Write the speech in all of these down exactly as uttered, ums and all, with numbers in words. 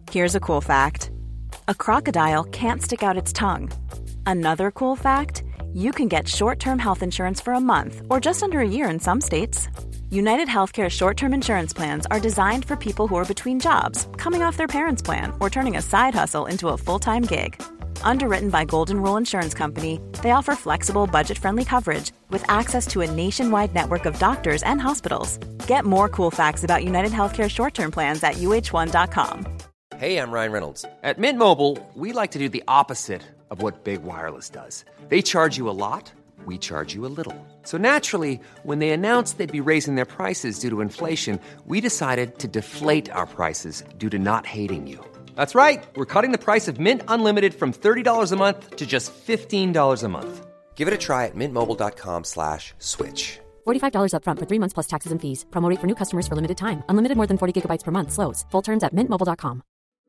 Here's a cool fact. A crocodile can't stick out its tongue. Another cool fact, you can get short-term health insurance for a month or just under a year in some states. United Healthcare short-term insurance plans are designed for people who are between jobs, coming off their parents' plan, or turning a side hustle into a full-time gig. Underwritten by Golden Rule Insurance Company, they offer flexible, budget-friendly coverage with access to a nationwide network of doctors and hospitals. Get more cool facts about United Healthcare short-term plans at U H one dot com. Hey, I'm Ryan Reynolds. At Mint Mobile, we like to do the opposite of what Big Wireless does. They charge you a lot, we charge you a little. So naturally, when they announced they'd be raising their prices due to inflation, we decided to deflate our prices due to not hating you. That's right. We're cutting the price of Mint Unlimited from thirty dollars a month to just fifteen dollars a month. Give it a try at mintmobile.com slash switch. forty-five dollars up front for three months plus taxes and fees. Promo rate for new customers for limited time. Unlimited more than forty gigabytes per month. Slows full terms at mint mobile dot com.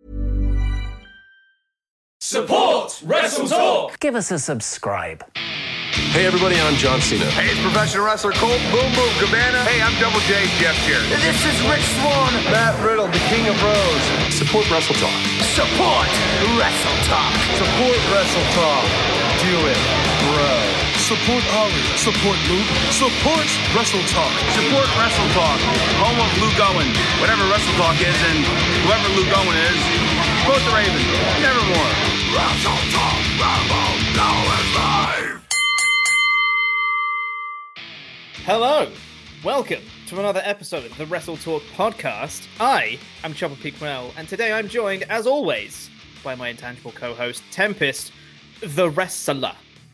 Support Wrestle Talk! Give us a subscribe. Hey everybody, I'm John Cena. Hey, it's professional wrestler Colt Boom Boom Cabana. Hey, I'm Double J, Jeff Jarrett. This is Rich Swann. Matt Riddle, the King of Bros. Support Wrestle Talk. Support Wrestle Talk. Support Wrestle Talk. Do it, bro. Support Ari. Support Luke. Support Wrestle Talk. Support Wrestle Talk. Home of Luke Owen. Whatever Wrestle Talk is, and whoever Luke Owen is, support the Raven. Nevermore. Wrestle Talk. Rambo. Now is live. Hello. Welcome to another episode of the Wrestle Talk podcast. I am Chopper Pequenell, and today I'm joined, as always, by my intangible co-host, Tempest, the Wrestler.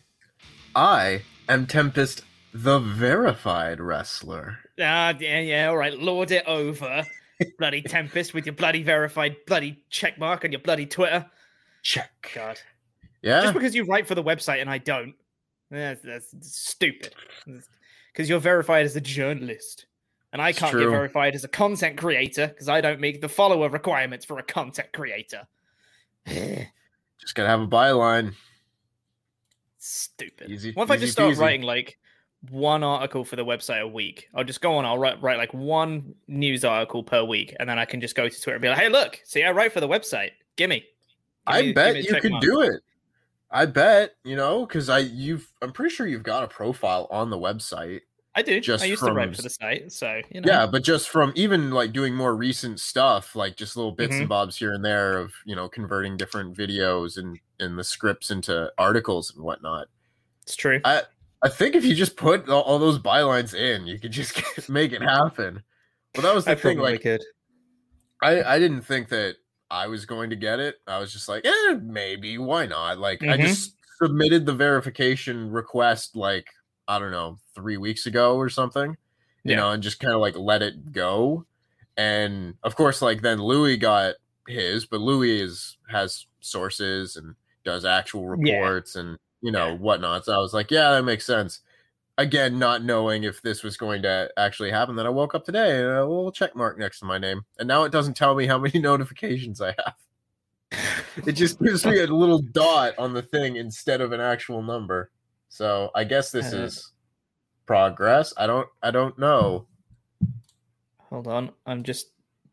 I am Tempest, the verified wrestler. Ah, yeah, yeah, all right, lord it over, bloody Tempest, with your bloody verified bloody check mark on your bloody Twitter. Check. God. Yeah? Just because you write for the website and I don't. That's, that's stupid. Because you're verified as a journalist. And I can't get verified as a content creator because I don't meet the follower requirements for a content creator. Just gotta have a byline. Stupid. Easy, what if I just start peasy. writing like one article for the website a week? I'll just go on, I'll write, write like one news article per week, and then I can just go to Twitter and be like, hey, look, see, I write for the website. Gimme. Give I me, bet give me you could mark. do it. I bet, you know, because I you've I'm pretty sure you've got a profile on the website. I do. Just I used from, to write for the site, so you know. Yeah, but just from even like doing more recent stuff, like just little bits Mhm. and bobs here and there of, you know, converting different videos and and the scripts into articles and whatnot. It's true. I I think if you just put all, all those bylines in, you could just get, make it happen. But that was the I thing. probably Like, could. I I didn't think that I was going to get it. I was just like, eh, maybe, why not? Like, I Mhm. just submitted the verification request, like, I don't know, three weeks ago or something, you Yeah. know, and just kind of like let it go. And of course, like then Louis got his, but Louis is has sources and does actual Yeah. reports and, you know, whatnot. So I was like, yeah, that makes sense. Again, not knowing if this was going to actually happen. Then I woke up today and a little check mark next to my name. And now it doesn't tell me how many notifications I have. It just gives me a little dot on the thing instead of an actual number. So I guess this Uh, is progress. I don't I don't know. Hold on. I'm just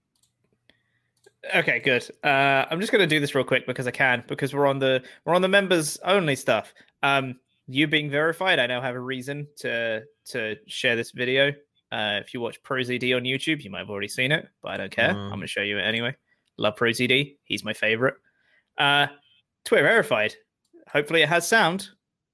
okay. Good. Uh, I'm just going to do this real quick because I can. Because we're on the we're on the members only stuff. Um, you being verified, I now have a reason to to share this video. Uh, if you watch ProZD on YouTube, you might have already seen it, but I don't care. Mm. I'm going to show you it anyway. Love ProZD. He's my favorite. Uh, Twitter verified. Hopefully, it has sound.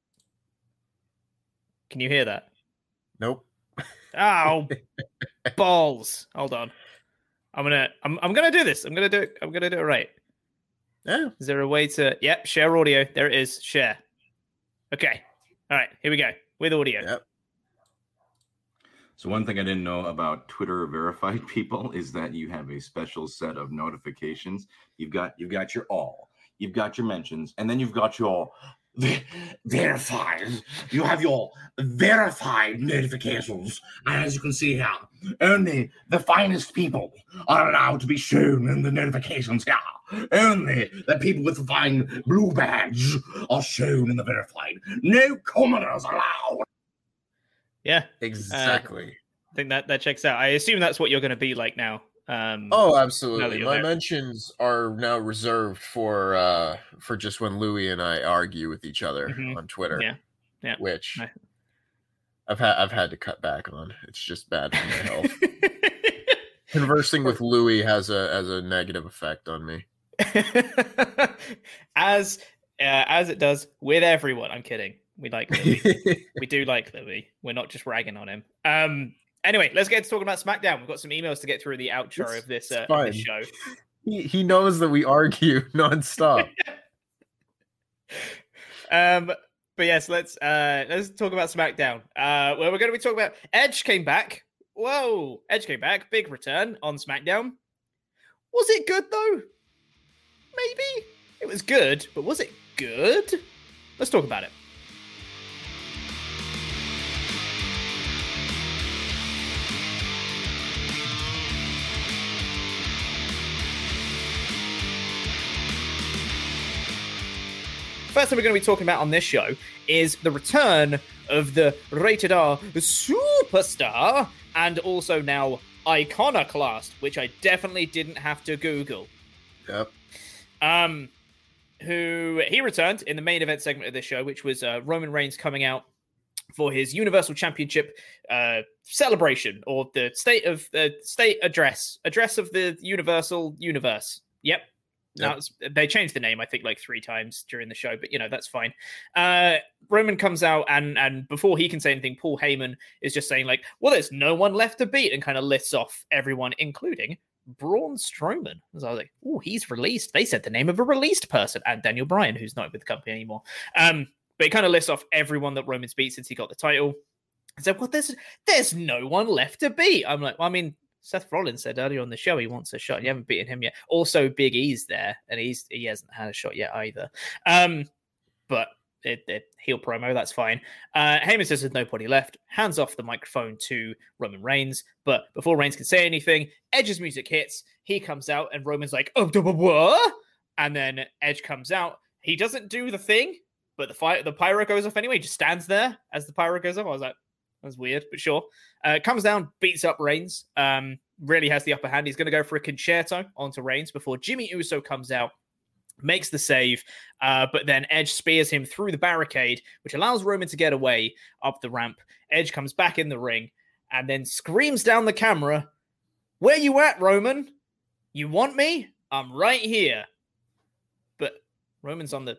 Can you hear that? Nope. Oh, balls! Hold on. I'm gonna. I'm. I'm gonna do this. I'm gonna do it. I'm gonna do it right. Yeah. Is there a way to? Yep. Share audio. There it is. Share. Okay. All right. Here we go with audio. Yep. So one thing I didn't know about Twitter verified people is that you have a special set of notifications. You've got you've got your all, you've got your mentions, and then you've got your Ver- verified. You have your verified notifications. And as you can see here, only the finest people are allowed to be shown in the notifications here. Only the people with the fine blue badge are shown in the verified. No commoners allowed. Yeah. Exactly. Uh, I think that, that checks out. I assume that's what you're going to be like now. Um, oh, now that absolutely. you're My there. mentions are now reserved for uh for just when Louis and I argue with each other Mhm. on Twitter. Yeah, yeah. Which Nice. I've had I've had to cut back on. It's just bad for my health. Conversing with Louis has a has a negative effect on me. as uh, as it does with everyone. I'm kidding. We like Louis. We do like Louis. We're not just ragging on him. Um. Anyway, let's get to talking about SmackDown. We've got some emails to get through the outro It's- of this, it's uh, of fine. this show. He he knows that we argue nonstop. um. But yes, let's uh let's talk about SmackDown. Uh, where we're going to be talking about Edge came back. Whoa, Edge came back. Big return on SmackDown. Was it good though? Maybe it was good, but was it good? Let's talk about it. First thing we're going to be talking about on this show is the return of the Rated R Superstar and also now Iconoclast, which I definitely didn't have to Google. Yep. Um, who he returned in the main event segment of this show, which was uh, Roman Reigns coming out for his Universal Championship uh, celebration, or the state of the uh, state address, address of the Universal Universe. Yep. Now, Yep. they changed the name, I think, like three times during the show, but you know that's fine. Uh, Roman comes out, and and before he can say anything, Paul Heyman is just saying like, "Well, there's no one left to beat," and kind of lists off everyone, including Braun Strowman. So I was like, "Oh, he's released." They said the name of a released person, and Daniel Bryan, who's not with the company anymore. Um, but he kind of lists off everyone that Roman's beat since he got the title. I said, "Well, there's there's no one left to beat." I'm like, well, I mean. Seth Rollins said earlier on the show he wants a shot. You haven't beaten him yet. Also, Big E's there, and he's he hasn't had a shot yet either. Um, but it, it heel promo, that's fine. Uh, Heyman says there's nobody left. Hands off the microphone to Roman Reigns. But before Reigns can say anything, Edge's music hits. He comes out, and Roman's like, "Oh, what?" And then Edge comes out. He doesn't do the thing, but the fire, the pyro goes off anyway. He just stands there as the pyro goes off. I was like, that's weird, but sure. Uh, comes down, beats up Reigns. Um, really has the upper hand. He's going to go for a concerto onto Reigns before Jimmy Uso comes out, makes the save, uh, but then Edge spears him through the barricade, which allows Roman to get away up the ramp. Edge comes back in the ring and then screams down the camera, "Where you at, Roman? You want me? I'm right here." But Roman's on the...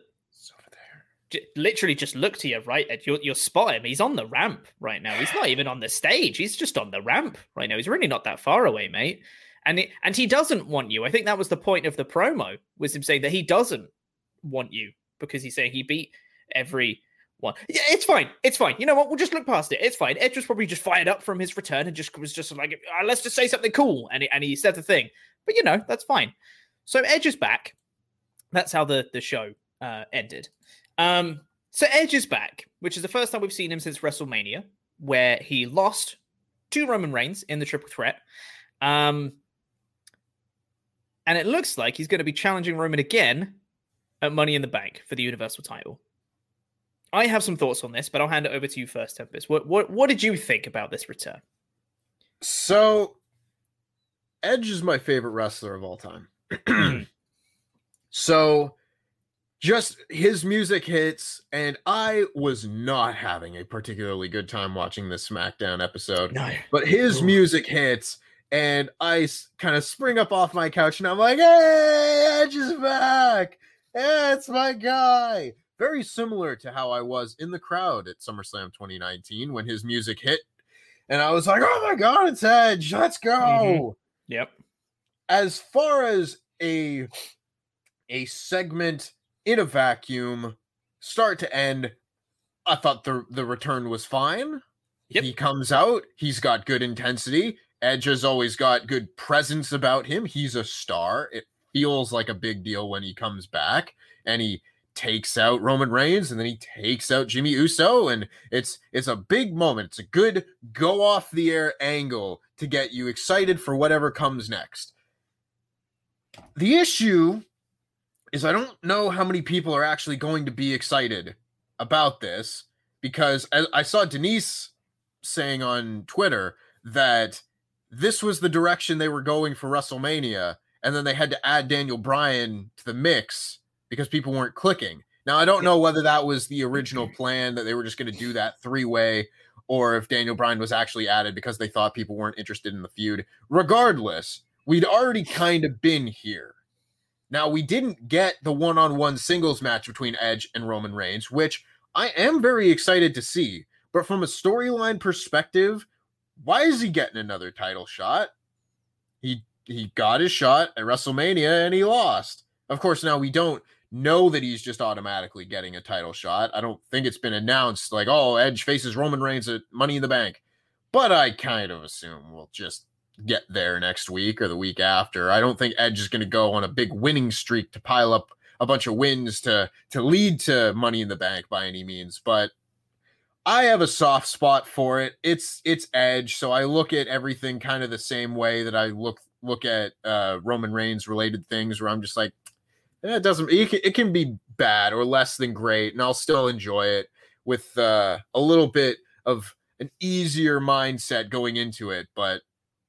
literally just look to your right, Ed. You'll, you'll spot him. He's on the ramp right now. He's not even on the stage. He's just on the ramp right now. He's really not that far away, mate. And it, and he doesn't want you. I think that was the point of the promo, was him saying that he doesn't want you because he's saying he beat every one. Yeah, it's fine. It's fine. You know what? We'll just look past it. It's fine. Edge was probably just fired up from his return and just was just like, oh, let's just say something cool. And he, and he said the thing. But, you know, that's fine. So Edge is back. That's how the, the show uh, ended. Um, so Edge is back, which is the first time we've seen him since WrestleMania, where he lost to Roman Reigns in the triple threat. Um, and it looks like he's going to be challenging Roman again at Money in the Bank for the Universal title. I have some thoughts on this, but I'll hand it over to you first, Tempest. What what what did you think about this return? So, Edge is my favorite wrestler of all time. So, just his music hits, and I was not having a particularly good time watching this SmackDown episode. No. But his Ooh. music hits, and I kind of spring up off my couch, and I'm like, "Hey, Edge is back! Hey, it's my guy!" Very similar to how I was in the crowd at SummerSlam twenty nineteen when his music hit, and I was like, "Oh my God, it's Edge! Let's go!" Mm-hmm. Yep. As far as a a segment in a vacuum, start to end, I thought the the return was fine. Yep. He comes out, he's got good intensity. Edge has always got good presence about him. He's a star. It feels like a big deal when he comes back, and he takes out Roman Reigns, and then he takes out Jimmy Uso, and it's it's a big moment. It's a good go off the air angle to get you excited for whatever comes next. The issue is I don't know how many people are actually going to be excited about this, because I, I saw Denise saying on Twitter that this was the direction they were going for WrestleMania, and then they had to add Daniel Bryan to the mix because people weren't clicking. Now, I don't know whether that was the original plan, that they were just going to do that three-way, or if Daniel Bryan was actually added because they thought people weren't interested in the feud. Regardless, we'd already kind of been here. Now, we didn't get the one-on-one singles match between Edge and Roman Reigns, which I am very excited to see. But from a storyline perspective, why is he getting another title shot? He he got his shot at WrestleMania and he lost. Of course, now we don't know that he's just automatically getting a title shot. I don't think it's been announced like, oh, Edge faces Roman Reigns at Money in the Bank. But I kind of assume we'll just get there next week or the week after. I don't think Edge is going to go on a big winning streak to pile up a bunch of wins to, to lead to Money in the Bank by any means. But I have a soft spot for it. It's it's Edge, so I look at everything kind of the same way that I look look at uh, Roman Reigns related things, where I'm just like, eh, it doesn't. It can, it can be bad or less than great, and I'll still enjoy it with uh, a little bit of an easier mindset going into it. But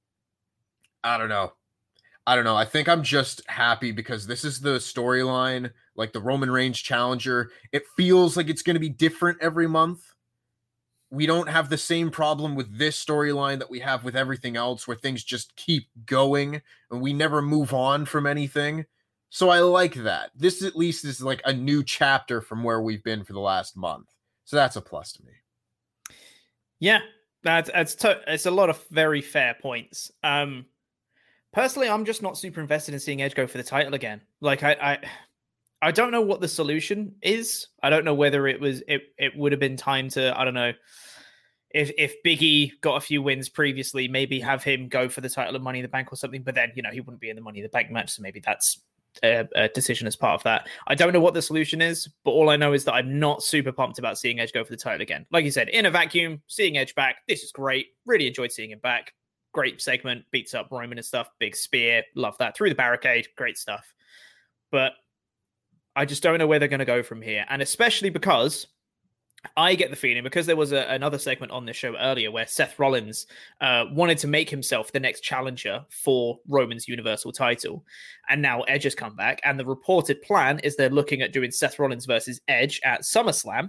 I don't know. I don't know. I think I'm just happy because this is the storyline, like the Roman Reigns challenger. It feels like it's going to be different every month. We don't have the same problem with this storyline that we have with everything else, where things just keep going and we never move on from anything. So I like that. This at least is like a new chapter from where we've been for the last month. So that's a plus to me. Yeah, that's that's to- it's a lot of very fair points. Um, personally, I'm just not super invested in seeing Edge go for the title again. Like I, I, I don't know what the solution is. I don't know whether it was it it would have been time to, I don't know, if if Big E got a few wins previously, maybe have him go for the title of Money in the Bank or something. But then, you know, he wouldn't be in the Money in the Bank match, so maybe that's a, a decision as part of that. I don't know what the solution is, but all I know is that I'm not super pumped about seeing Edge go for the title again. Like you said, in a vacuum, seeing Edge back, this is great. Really enjoyed seeing him back. Great segment, beats up Roman and stuff. Big spear, love that. Through the barricade, great stuff. But I just don't know where they're going to go from here. And especially because I get the feeling, because there was a, another segment on this show earlier where Seth Rollins uh, wanted to make himself the next challenger for Roman's Universal title. And now Edge has come back. And the reported plan is they're looking at doing Seth Rollins versus Edge at SummerSlam.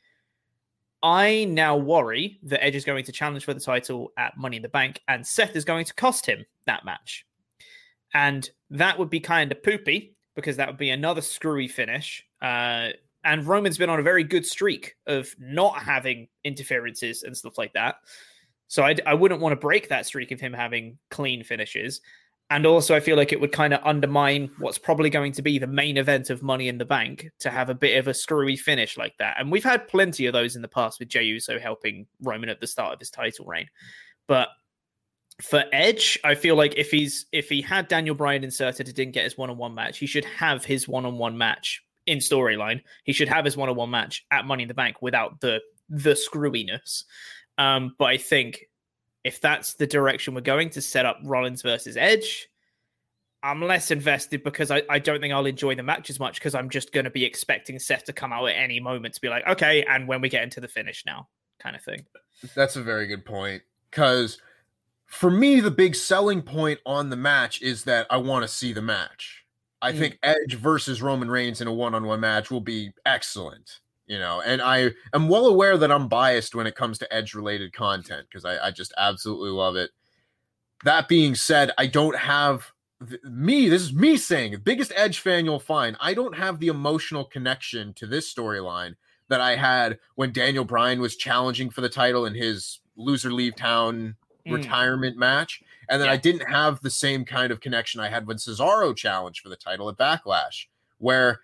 I now worry that Edge is going to challenge for the title at Money in the Bank, and Seth is going to cost him that match. And that would be kind of poopy, because that would be another screwy finish. Uh, and Roman's been on a very good streak of not having interferences and stuff like that. So I, I wouldn't want to break that streak of him having clean finishes. And also I feel like it would kind of undermine what's probably going to be the main event of Money in the Bank to have a bit of a screwy finish like that. And we've had plenty of those in the past with Jey Uso helping Roman at the start of his title reign. But for Edge, I feel like if he's if he had Daniel Bryan inserted and didn't get his one-on-one match, he should have his one-on-one match in storyline. He should have his one-on-one match at Money in the Bank without the the screwiness. Um, but I think if that's the direction we're going to set up Rollins versus Edge, I'm less invested, because I, I don't think I'll enjoy the match as much, because I'm just going to be expecting Seth to come out at any moment to be like, okay, and when we get into the finish now, kind of thing. That's a very good point, because for me, the big selling point on the match is that I want to see the match. I mm. think Edge versus Roman Reigns in a one-on-one match will be excellent, you know, and I am well aware that I'm biased when it comes to Edge-related content, because I, I just absolutely love it. That being said, I don't have th- me, this is me saying, the biggest Edge fan you'll find, I don't have the emotional connection to this storyline that I had when Daniel Bryan was challenging for the title in his loser leave town retirement mm. match. And then yeah. I didn't have the same kind of connection I had when Cesaro challenged for the title at Backlash, where,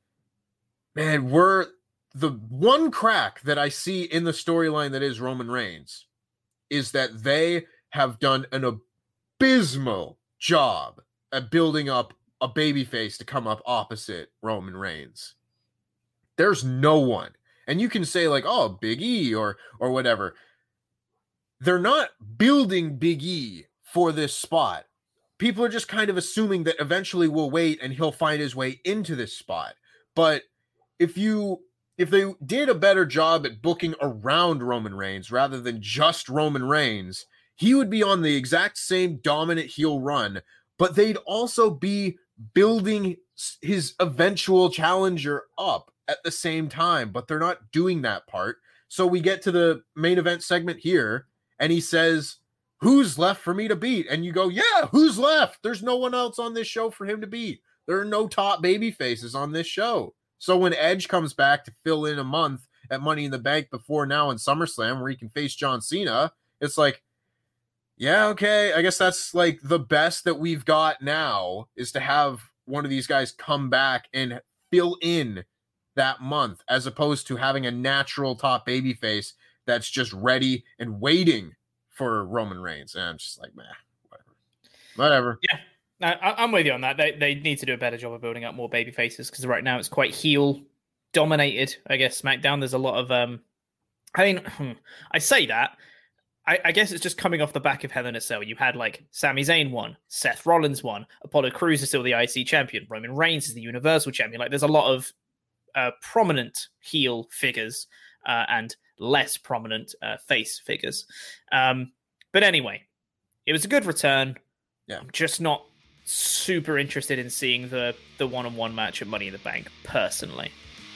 man, we're the one crack that I see in the storyline that is Roman Reigns is that they have done an abysmal job at building up a babyface to come up opposite Roman Reigns. There's no one. And you can say like, oh, Big E or or whatever. They're not building Big E for this spot. People are just kind of assuming that eventually we'll wait and he'll find his way into this spot. But if you if they did a better job at booking around Roman Reigns rather than just Roman Reigns, he would be on the exact same dominant heel run, but they'd also be building his eventual challenger up at the same time, but they're not doing that part. So we get to the main event segment here, and he says, who's left for me to beat? And you go, yeah, who's left? There's no one else on this show for him to beat. There are no top baby faces on this show. So when Edge comes back to fill in a month at Money in the Bank before now in SummerSlam, where he can face John Cena, it's like, yeah, okay, I guess that's like the best that we've got now, is to have one of these guys come back and fill in that month, as opposed to having a natural top babyface that's just ready and waiting for Roman Reigns. And I'm just like, man, whatever. Whatever. Yeah, I, I'm with you on that. They they need to do a better job of building up more baby faces, because right now it's quite heel dominated. I guess SmackDown, there's a lot of um I mean I say that I, I guess it's just coming off the back of Hell in a Cell. You had like Sami Zayn won, Seth Rollins won, Apollo Crews is still the I C champion, Roman Reigns is the Universal champion. Like there's a lot of uh, prominent heel figures uh, and less prominent uh, face figures. Um, but anyway, it was a good return. Yeah, I'm just not super interested in seeing the the one-on-one match at Money in the Bank personally.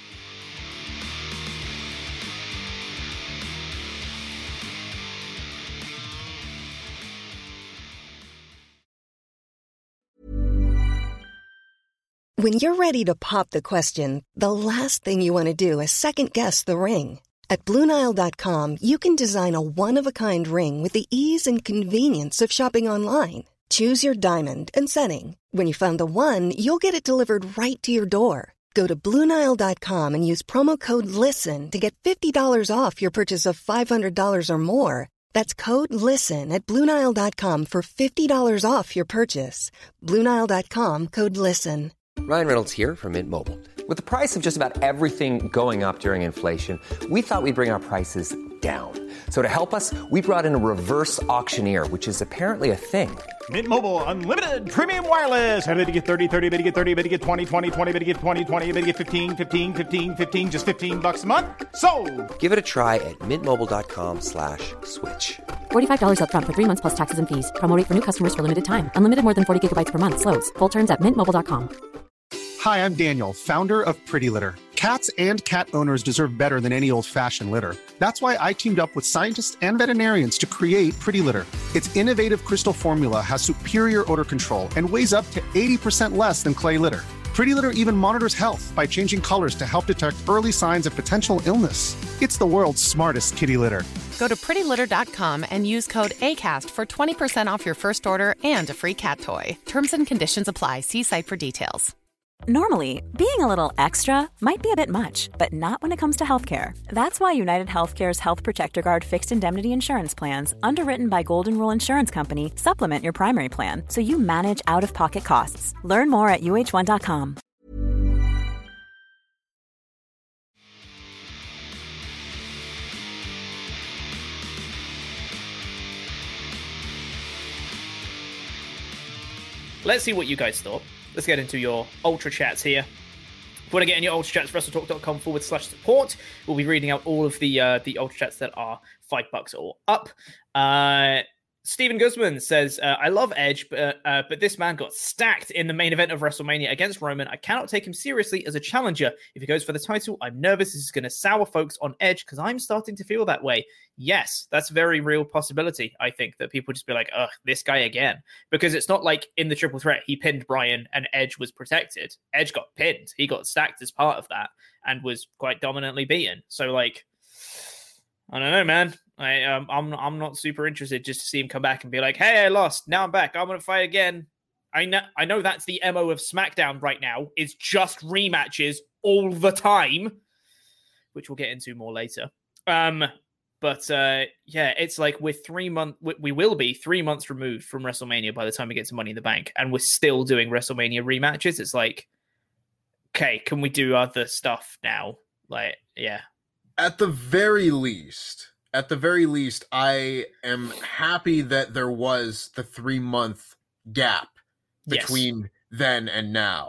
When you're ready to pop the question, the last thing you want to do is second-guess the ring. At Blue Nile dot com, you can design a one-of-a-kind ring with the ease and convenience of shopping online. Choose your diamond and setting. When you find the one, you'll get it delivered right to your door. Go to Blue Nile dot com and use promo code LISTEN to get fifty dollars off your purchase of five hundred dollars or more. That's code LISTEN at Blue Nile dot com for fifty dollars off your purchase. Blue Nile dot com, code LISTEN. Ryan Reynolds here from Mint Mobile. With the price of just about everything going up during inflation, we thought we'd bring our prices down. So to help us, we brought in a reverse auctioneer, which is apparently a thing. Mint Mobile Unlimited Premium Wireless. How to get thirty, thirty, how to get thirty, how to get twenty, twenty, twenty, how to get twenty, twenty, how to get fifteen, fifteen, fifteen, fifteen, just fifteen bucks a month? Sold! Give it a try at mintmobile.com slash switch. forty-five dollars up front for three months plus taxes and fees. Promo rate for new customers for limited time. Unlimited more than forty gigabytes per month. Slows full terms at mint mobile dot com. Hi, I'm Daniel, founder of Pretty Litter. Cats and cat owners deserve better than any old-fashioned litter. That's why I teamed up with scientists and veterinarians to create Pretty Litter. Its innovative crystal formula has superior odor control and weighs up to eighty percent less than clay litter. Pretty Litter even monitors health by changing colors to help detect early signs of potential illness. It's the world's smartest kitty litter. Go to pretty litter dot com and use code ACAST for twenty percent off your first order and a free cat toy. Terms and conditions apply. See site for details. Normally, being a little extra might be a bit much, but not when it comes to healthcare. That's why United Healthcare's Health Protector Guard fixed indemnity insurance plans, underwritten by Golden Rule Insurance Company, supplement your primary plan so you manage out-of-pocket costs. Learn more at U H one dot com. Let's see what you guys thought. Let's get into your Ultra Chats here. If you want to get in your Ultra Chats, WrestleTalk.com forward slash support. We'll be reading out all of the uh, the Ultra Chats that are five bucks or up. Uh, Stephen Guzman says, uh, I love Edge, but, uh, but this man got stacked in the main event of WrestleMania against Roman. I cannot take him seriously as a challenger. If he goes for the title, I'm nervous this is going to sour folks on Edge because I'm starting to feel that way. Yes, that's a very real possibility, I think, that people just be like, ugh, this guy again. Because it's not like in the triple threat, he pinned Bryan and Edge was protected. Edge got pinned. He got stacked as part of that and was quite dominantly beaten. So, like, I don't know, man. I, um, I'm I'm not super interested just to see him come back and be like, hey, I lost. Now I'm back. I'm going to fight again. I know, I know that's the M O of SmackDown right now, is just rematches all the time, which we'll get into more later. Um, But uh, yeah, it's like we're three months, we will be three months removed from WrestleMania by the time we get to Money in the Bank, and we're still doing WrestleMania rematches. It's like, okay, can we do other stuff now? Like, yeah. At the very least, at the very least, I am happy that there was the three month gap between yes. then and now.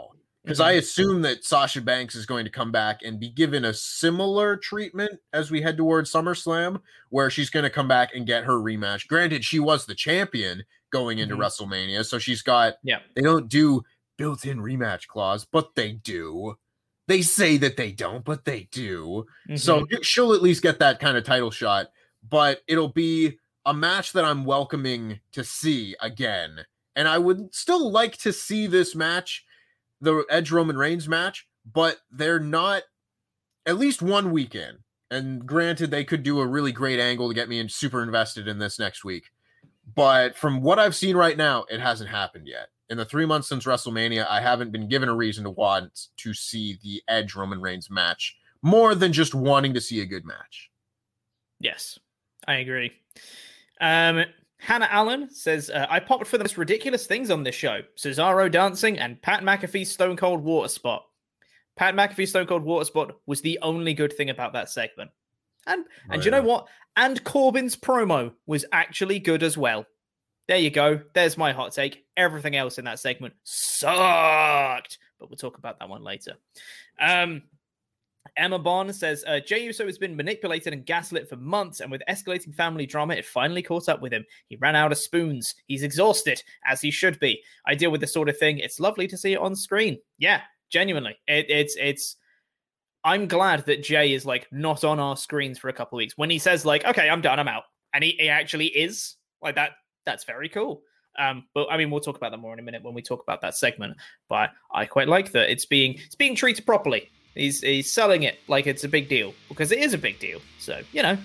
Because I assume that Sasha Banks is going to come back and be given a similar treatment as we head towards SummerSlam, where she's going to come back and get her rematch. Granted, she was the champion going into mm-hmm. WrestleMania, so she's got, yeah, they don't do built-in rematch clause, but they do. They say that they don't, but they do. Mm-hmm. So she'll at least get that kind of title shot, but it'll be a match that I'm welcoming to see again. And I would still like to see this match, the Edge Roman Reigns match, but they're not at least one weekend. And granted, they could do a really great angle to get me in super invested in this next week. But from what I've seen right now, it hasn't happened yet. In the three months since WrestleMania, I haven't been given a reason to want to see the Edge Roman Reigns match more than just wanting to see a good match. Yes, I agree. Um, Hannah Allen says, uh, I popped for the most ridiculous things on this show. Cesaro dancing and Pat McAfee's Stone Cold Water Spot. Pat McAfee's Stone Cold Water Spot was the only good thing about that segment. And oh, and yeah. you know what? And Corbin's promo was actually good as well. There you go. There's my hot take. Everything else in that segment sucked. But we'll talk about that one later. Um, Emma Bond says, uh, Jey Uso has been manipulated and gaslit for months, and with escalating family drama, it finally caught up with him. He ran out of spoons. He's exhausted, as he should be. I deal with this sort of thing. It's lovely to see it on screen. Yeah, genuinely. It, it's, it's, I'm glad that Jey is, like, not on our screens for a couple of weeks. When he says, like, okay, I'm done, I'm out. And he, he actually is. Like, that. That's very cool. Um, but I mean, we'll talk about that more in a minute when we talk about that segment. But I quite like that it's being, it's being treated properly. He's he's selling it like it's a big deal, because it is a big deal. So, you know.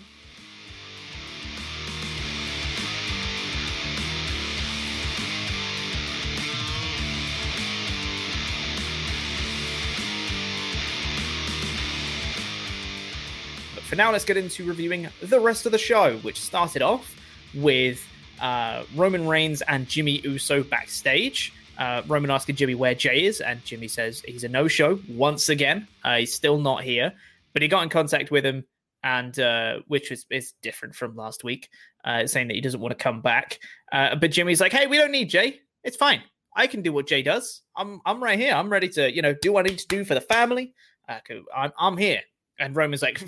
But for now, let's get into reviewing the rest of the show, which started off with uh, Roman Reigns and Jimmy Uso backstage. Uh, Roman asking Jimmy where Jey is, and Jimmy says he's a no-show once again. Uh, he's still not here, but he got in contact with him, and uh, which is, is different from last week, uh, saying that he doesn't want to come back. Uh, but Jimmy's like, hey, we don't need Jey. It's fine. I can do what Jey does. I'm I'm right here. I'm ready to, you know, do what I need to do for the family. Uh, I'm, I'm here. And Roman's like,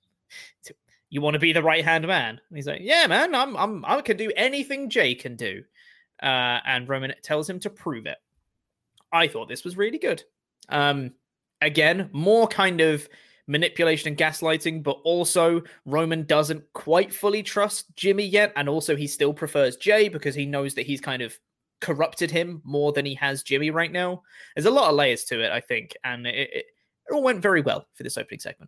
you want to be the right-hand man? And he's like, yeah, man, I'm, I'm, I can do anything Jey can do. Uh, and Roman tells him to prove it. I thought this was really good. Um, again, more kind of manipulation and gaslighting, but also Roman doesn't quite fully trust Jimmy yet. And also he still prefers Jey because he knows that he's kind of corrupted him more than he has Jimmy right now. There's a lot of layers to it, I think. And it, it, it all went very well for this opening segment.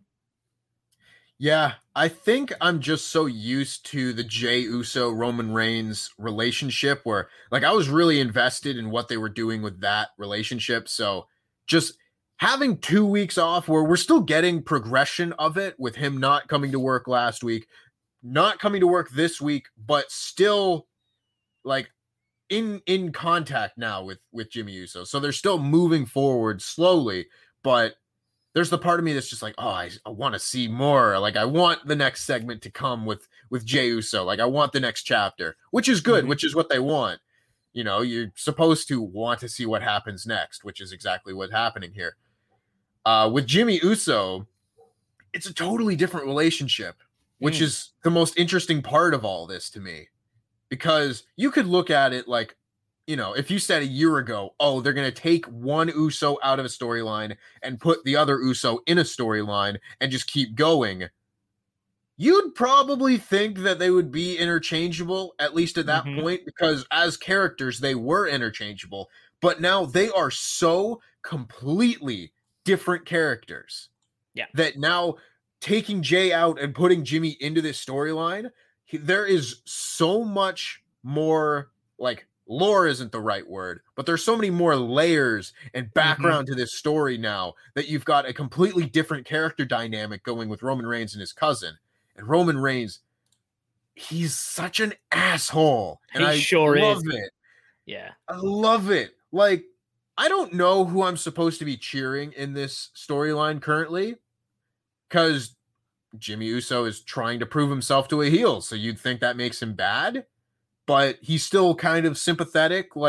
Yeah, I think I'm just so used to the Jey Uso Roman Reigns relationship where, like, I was really invested in what they were doing with that relationship. So just having two weeks off where we're still getting progression of it with him not coming to work last week, not coming to work this week, but still like in in contact now with with Jimmy Uso. So they're still moving forward slowly, but there's the part of me that's just like, oh, I, I want to see more. Like, I want the next segment to come with, with Jey Uso. Like, I want the next chapter, which is good, mm-hmm. which is what they want. You know, you're supposed to want to see what happens next, which is exactly what's happening here. Uh, with Jimmy Uso, it's a totally different relationship, which mm. is the most interesting part of all this to me. Because you could look at it like, you know, if you said a year ago, oh, they're going to take one Uso out of a storyline and put the other Uso in a storyline and just keep going, you'd probably think that they would be interchangeable, at least at that mm-hmm. point, because as characters, they were interchangeable. But now they are so completely different characters. Yeah. That now taking Jey out and putting Jimmy into this storyline, there is so much more, like, lore isn't the right word, but there's so many more layers and background mm-hmm. to this story now that you've got a completely different character dynamic going with Roman Reigns and his cousin. And Roman Reigns, he's such an asshole. And he I sure love is. it. Yeah. I love it. Like, I don't know who I'm supposed to be cheering in this storyline currently, because Jimmy Uso is trying to prove himself to a heel, so you'd think that makes him bad. But he's still kind of sympathetic. Like,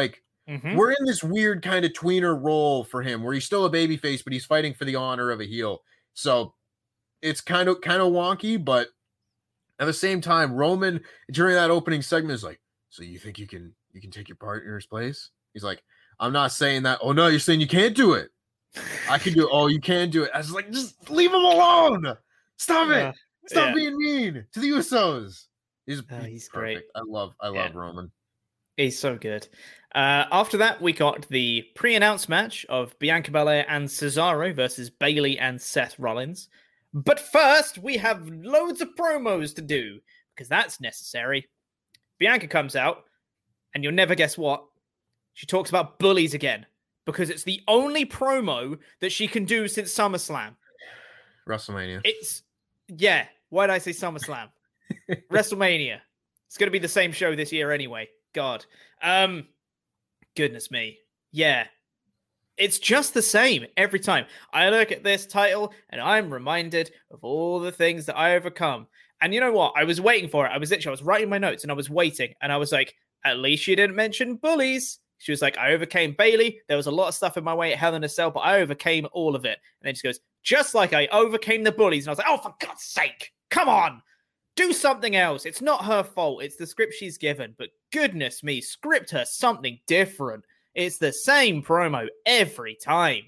Mm-hmm. We're in this weird kind of tweener role for him where he's still a babyface, but he's fighting for the honor of a heel. So it's kind of kind of wonky, but at the same time, Roman during that opening segment is like, so you think you can you can take your partner's place? He's like, I'm not saying that. Oh no, you're saying you can't do it. I can do it. Oh, you can do it. I was like, just leave him alone. Stop it. Uh, Stop yeah. being mean to the Usos. He's, Oh, he's, he's perfect. great. I love I love Yeah. Roman. He's so good. Uh, after that, we got the pre-announced match of Bianca Belair and Cesaro versus Bayley and Seth Rollins. But first, we have loads of promos to do because that's necessary. Bianca comes out, and you'll never guess what. She talks about bullies again because it's the only promo that she can do since SummerSlam. WrestleMania. It's, yeah, why did I say SummerSlam? WrestleMania. It's going to be the same show this year anyway. God. Um, goodness me. Yeah. It's just the same every time. I look at this title and I'm reminded of all the things that I overcome. And you know what? I was waiting for it. I was literally, I was writing my notes and I was waiting. And I was like, at least she didn't mention bullies. She was like, I overcame Bayley. There was a lot of stuff in my way at Hell in a Cell, but I overcame all of it. And then she goes, just like I overcame the bullies. And I was like, oh, for God's sake, come on. Do something else. It's not her fault. It's the script she's given. But goodness me, script her something different. It's the same promo every time.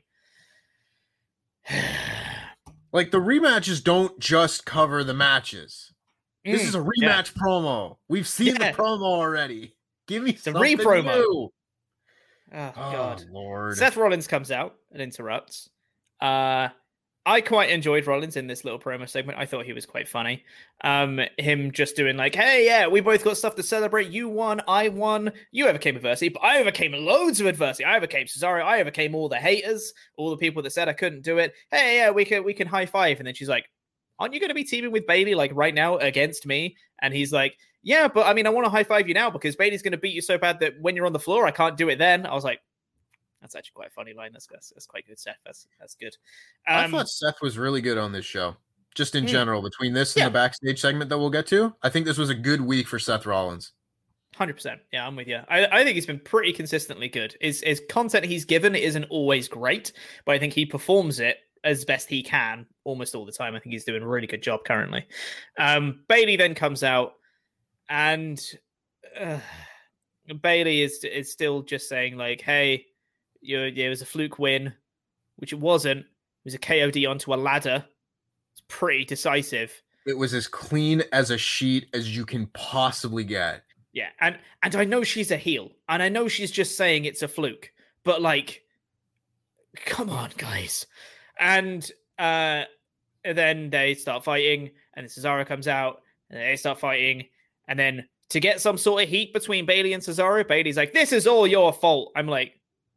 Like, the rematches don't just cover the matches. This Mm, is a rematch yeah. promo. We've seen Yeah. the promo already. Give me It's a something re-promo. new. Oh, Oh, God. Lord. Seth Rollins comes out and interrupts. Uh, I quite enjoyed Rollins in this little promo segment. I thought he was quite funny. Um, him just doing like, hey, yeah, we both got stuff to celebrate. You won, I won. You overcame adversity, but I overcame loads of adversity. I overcame Cesaro. I overcame all the haters, all the people that said I couldn't do it. Hey, yeah, we can we can high five. And then she's like, aren't you going to be teaming with Bayley like right now against me? And he's like, yeah, but I mean, I want to high five you now because Bayley's going to beat you so bad that when you're on the floor, I can't do it then. I was like, that's actually quite a funny line. That's that's, that's quite good, Seth. That's that's good. Um, I thought Seth was really good on this show. Just in Mm. general, between this Yeah. and the backstage segment that we'll get to, I think this was a good week for Seth Rollins. one hundred percent. Yeah, I'm with you. I, I think he's been pretty consistently good. His, his content he's given isn't always great, but I think he performs it as best he can almost all the time. I think he's doing a really good job currently. Um, Bayley then comes out, and uh, Bayley is is still just saying like, hey, you, yeah, it was a fluke win, which it wasn't. It was a K O D onto a ladder. It's pretty decisive. It was as clean as a sheet as you can possibly get. Yeah, and and I know she's a heel, and I know she's just saying it's a fluke, but like, come on, guys. And uh, then they start fighting, and then Cesaro comes out, and they start fighting, and then to get some sort of heat between Bayley and Cesaro, Bayley's like, "This is all your fault." I'm like,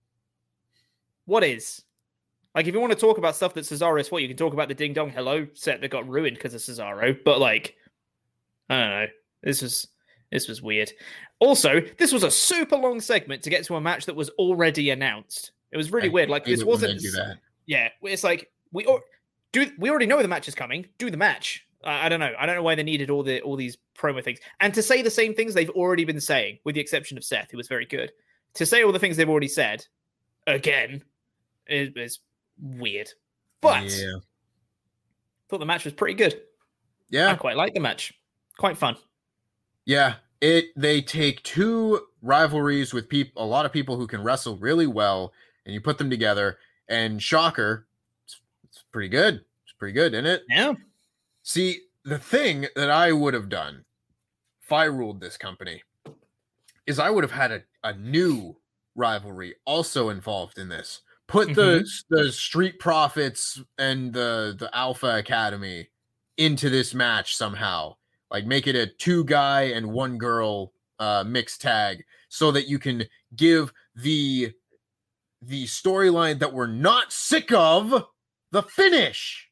what is? Like, if you want to talk about stuff that Cesaro's fault, you can talk about the Ding Dong Hello set that got ruined because of Cesaro, but like, I don't know. This was this was weird. Also, this was a super long segment to get to a match that was already announced. It was really I weird. Like, hate this it when wasn't. they do that. Yeah, it's like we al- do. We already know the match is coming. Do the match. I I don't know. I don't know why they needed all the all these promo things and to say the same things they've already been saying, with the exception of Seth, who was very good. To say all the things they've already said again is, is weird. But Yeah. thought the match was pretty good. Yeah. I quite like the match. Quite fun. Yeah, it they take two rivalries with people, a lot of people who can wrestle really well, and you put them together. And shocker, it's, it's pretty good. It's pretty good, isn't it? Yeah. See, the thing that I would have done if I ruled this company is I would have had a, a new rivalry also involved in this. Put the the Street Profits and the the Alpha Academy into this match somehow. Like, make it a two guy and one girl uh, mixed tag so that you can give the the storyline that we're not sick of the finish.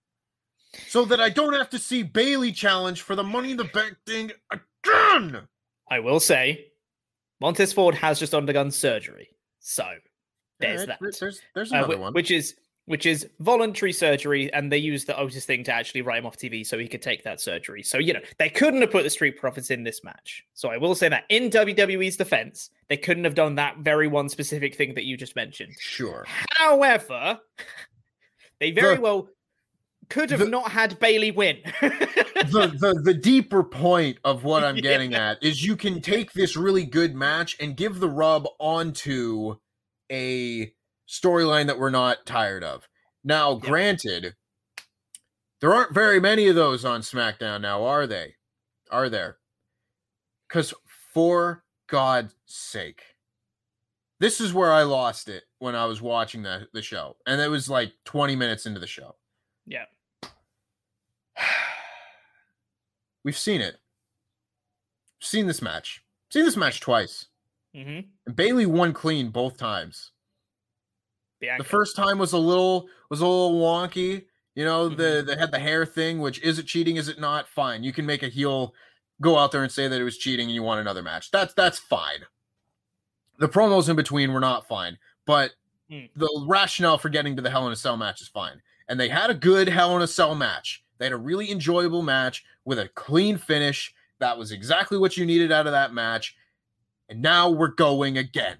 So that I don't have to see Bayley challenge for the Money in the Bank thing again. I will say, Montez Ford has just undergone surgery. So there's All right, that. There's, there's Uh, another wh- one. Which is which is voluntary surgery, and they used the Otis thing to actually write him off T V so he could take that surgery. So, you know, they couldn't have put the Street Profits in this match. So I will say that in W W E's defense, they couldn't have done that very one specific thing that you just mentioned. Sure. However, they very the, well could have the, not had Bayley win. the, the the deeper point of what I'm getting yeah. at is you can take this really good match and give the rub onto a storyline that we're not tired of. Now, yep. granted, there aren't very many of those on SmackDown now, are they? Are there? Because for God's sake, this is where I lost it when I was watching the, the show. And it was like twenty minutes into the show. Yeah. We've seen it. We've seen this match. Seen this match twice. Mm-hmm. And Bayley won clean both times. Bianca. The first time was a little was a little wonky. You know, mm-hmm. the they had the hair thing, which is it cheating? Is it not? Fine. You can make a heel go out there and say that it was cheating and you want another match. That's that's fine. The promos in between were not fine, but mm. the rationale for getting to the Hell in a Cell match is fine. And they had a good Hell in a Cell match. They had a really enjoyable match with a clean finish. That was exactly what you needed out of that match. And now we're going again.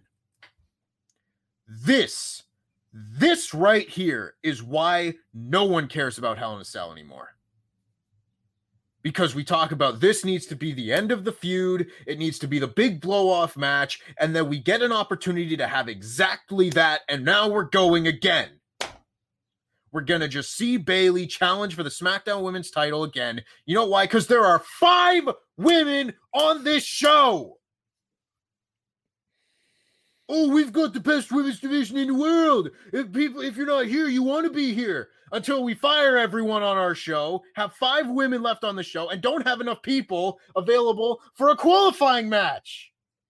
This, this right here is why no one cares about Hell in a Cell anymore. Because we talk about this needs to be the end of the feud. It needs to be the big blow-off match. And then we get an opportunity to have exactly that. And now we're going again. We're going to just see Bayley challenge for the SmackDown Women's title again. You know why? Because there are five women on this show. Oh, we've got the best women's division in the world. If people, if you're not here, you want to be here. Until we fire everyone on our show, have five women left on the show, and don't have enough people available for a qualifying match.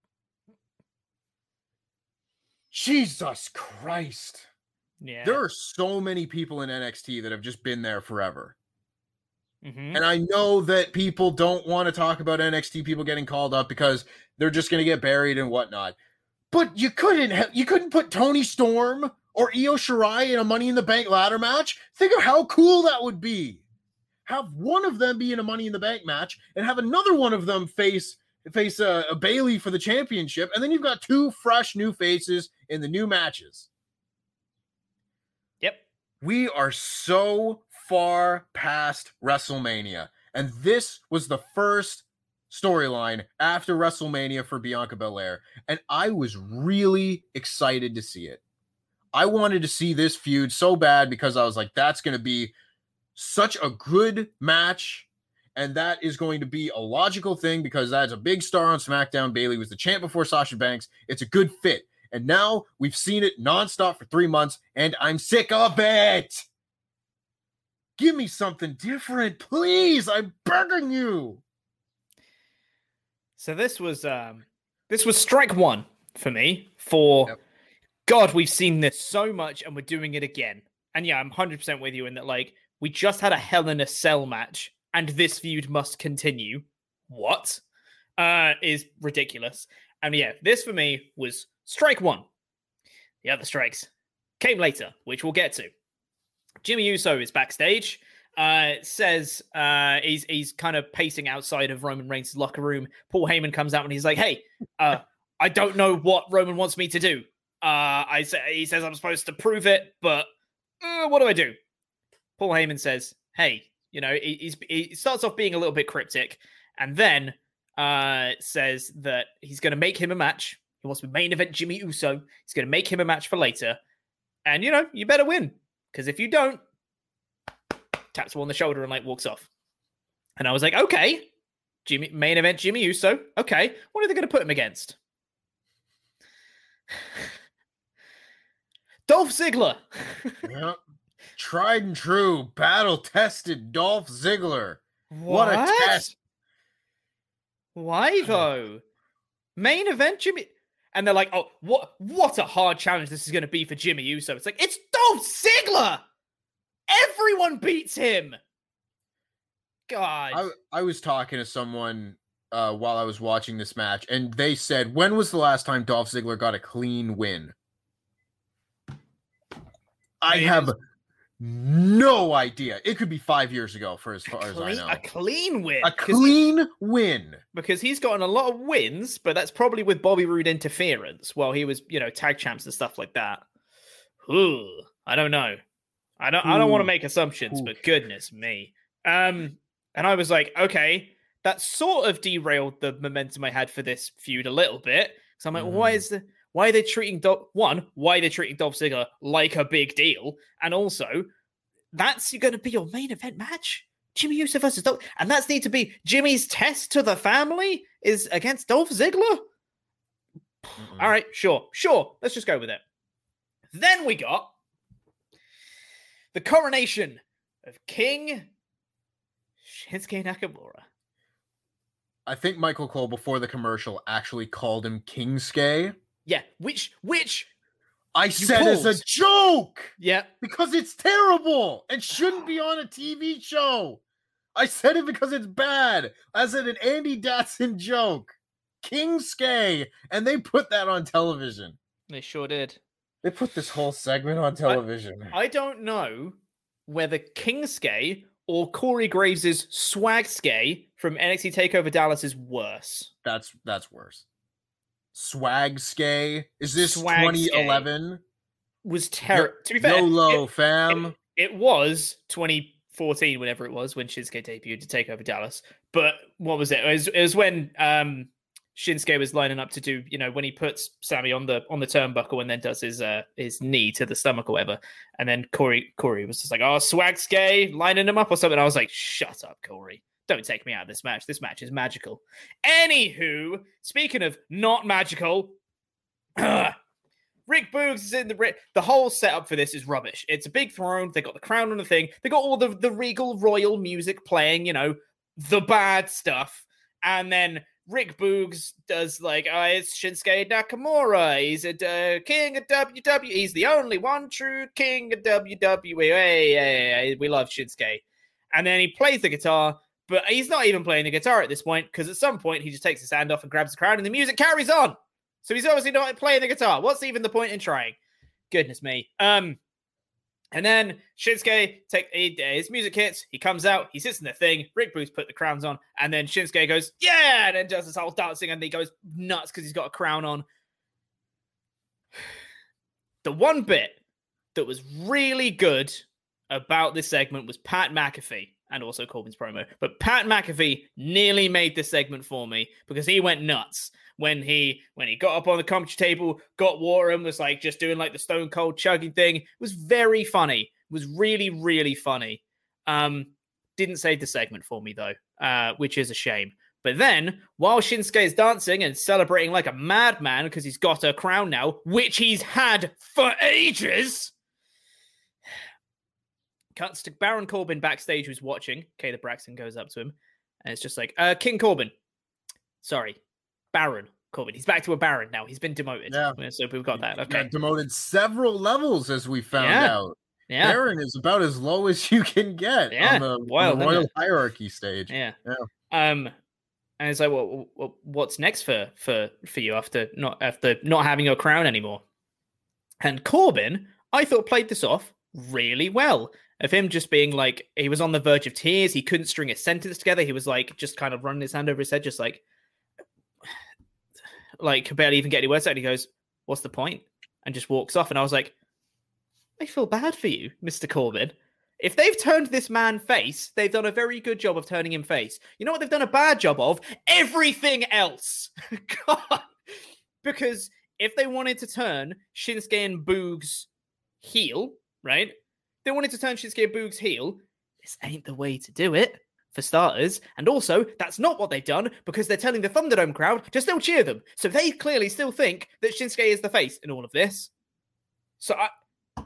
Jesus Christ. Yeah. There are so many people in N X T that have just been there forever. Mm-hmm. And I know that people don't want to talk about N X T people getting called up because they're just going to get buried and whatnot. But you couldn't ha- you couldn't put Toni Storm or Io Shirai in a Money in the Bank ladder match? Think of how cool that would be. Have one of them be in a Money in the Bank match and have another one of them face face a, a Bayley for the championship. And then you've got two fresh new faces in the new matches. Yep. We are so far past WrestleMania. And this was the first storyline after WrestleMania for Bianca Belair. And I was really excited to see it. I wanted to see this feud so bad because I was like, that's going to be such a good match. And that is going to be a logical thing because that's a big star on SmackDown. Bayley was the champ before Sasha Banks. It's a good fit. And now we've seen it nonstop for three months, and I'm sick of it. Give me something different, please. I'm begging you. So this was um, this was strike one for me. For yep. God, we've seen this so much, and we're doing it again. And yeah, I'm one hundred percent with you in that. Like, we just had a Hell in a Cell match, and this feud must continue. What? Uh, is ridiculous. And yeah, this for me was strike one. The other strikes came later, which we'll get to. Jimmy Uso is backstage. Uh, says uh, he's he's kind of pacing outside of Roman Reigns' locker room. Paul Heyman comes out and he's like, "Hey, uh, I don't know what Roman wants me to do. Uh, I say he says I'm supposed to prove it, but uh, what do I do?" Paul Heyman says, "Hey, you know," he, he's, he starts off being a little bit cryptic, and then uh, says that he's going to make him a match. He wants to main event Jimmy Uso. He's going to make him a match for later. And, you know, you better win. Because if you don't, taps him on the shoulder and, like, walks off. And I was like, okay, Jimmy, main event Jimmy Uso. Okay, what are they going to put him against? Dolph Ziggler. Yep. Tried and true, battle-tested Dolph Ziggler. What? What a test. Why, though? Main event Jimmy... And they're like, oh, what what a hard challenge this is going to be for Jimmy Uso. It's like, it's Dolph Ziggler! Everyone beats him! God. I, I was talking to someone uh, while I was watching this match, and they said, when was the last time Dolph Ziggler got a clean win? I have no idea. It could be five years ago for as far a as clean, I know. A clean win. A clean win. Because he's gotten a lot of wins, but that's probably with Bobby Roode interference while he was, you know, tag champs and stuff like that. Ooh, I don't know. I don't. Ooh. I don't want to make assumptions, Ooh. but goodness me. Um, and I was like, okay, that sort of derailed the momentum I had for this feud a little bit. So I'm like, mm. well, why is the why are they treating Dolph one? Why are they treating Dolph Ziggler like a big deal? And also, that's going to be your main event match, Jimmy Uso versus Dolph, and that's need to be Jimmy's test to the family is against Dolph Ziggler. Mm-mm. All right, sure, sure. Let's just go with it. Then we got the coronation of King Shinsuke Nakamura. I think Michael Cole, before the commercial, actually called him Kingsuke. Yeah, which, which... I said pulled. as a joke! Yeah. Because it's terrible and shouldn't be on a T V show. I said it because it's bad. I said an Andy Datsun joke. Kingsuke. And they put that on television. They sure did. They put this whole segment on television. I, I don't know whether Kingsuke or Corey Graves' Swagsuke from N X T TakeOver Dallas is worse. That's that's worse. Swagsuke? Is this Swagsuke twenty eleven? Was terrible. To be fair, YOLO, it, fam. It, it was twenty fourteen, whenever it was, when Shinsuke debuted to take over Dallas. But what was it? It was, it was when um, Shinsuke was lining up to do, you know, when he puts Sammy on the on the turnbuckle and then does his uh, his knee to the stomach or whatever. And then Corey Corey was just like, oh, Swagsuke, lining him up or something. I was like, shut up, Corey. Don't take me out of this match. This match is magical. Anywho, speaking of not magical, Rick Boogs is in the... The whole setup for this is rubbish. It's a big throne. They got the crown on the thing. They got all the, the regal royal music playing, you know, the bad stuff. And then Rick Boogs does like, oh, it's Shinsuke Nakamura. He's a uh, king of W W E. He's the only one true king of W W E. Hey, hey, hey, we love Shinsuke. And then he plays the guitar, but he's not even playing the guitar at this point, because at some point he just takes his hand off and grabs the crown and the music carries on. So he's obviously not playing the guitar. What's even the point in trying? Goodness me. Um, and then Shinsuke, take he, his music hits. He comes out. He sits in the thing. Rick Boogs put the crowns on. And then Shinsuke goes, yeah! And then does this whole dancing. And he goes nuts because he's got a crown on. The one bit that was really good about this segment was Pat McAfee. And also Corbin's promo. But Pat McAfee nearly made this segment for me because he went nuts when he when he got up on the commentary table, got water and was like just doing like the stone cold chugging thing. It was very funny. It was really, really funny. Um, didn't save the segment for me though, uh, which is a shame. But then, while Shinsuke is dancing and celebrating like a madman because he's got a crown now, which he's had for ages... Cuts to Baron Corbin backstage who's watching. Caleb Braxton goes up to him and it's just like, uh, King Corbin. Sorry, Baron Corbin. He's back to a Baron now. He's been demoted. Yeah. So we've got that. Okay. Got demoted several levels as we found yeah. out. Yeah. Baron is about as low as you can get yeah. on the, Wild, on the royal hierarchy stage. Yeah. yeah. Um, and it's like, well, well, what's next for, for, for you after not after not having your crown anymore? And Corbin, I thought, played this off really well. Of him just being like, he was on the verge of tears. He couldn't string a sentence together. He was like, just kind of running his hand over his head, just like, like could barely even get any words out. And he goes, what's the point? And just walks off. And I was like, I feel bad for you, Mister Corbin. If they've turned this man face, they've done a very good job of turning him face. You know what they've done a bad job of? Everything else. God. Because if they wanted to turn Shinsuke and Boogs heel, right? They wanted to turn Shinsuke Boogs heel. This ain't the way to do it, for starters. And also, that's not what they've done because they're telling the Thunderdome crowd to still cheer them. So they clearly still think that Shinsuke is the face in all of this. So I...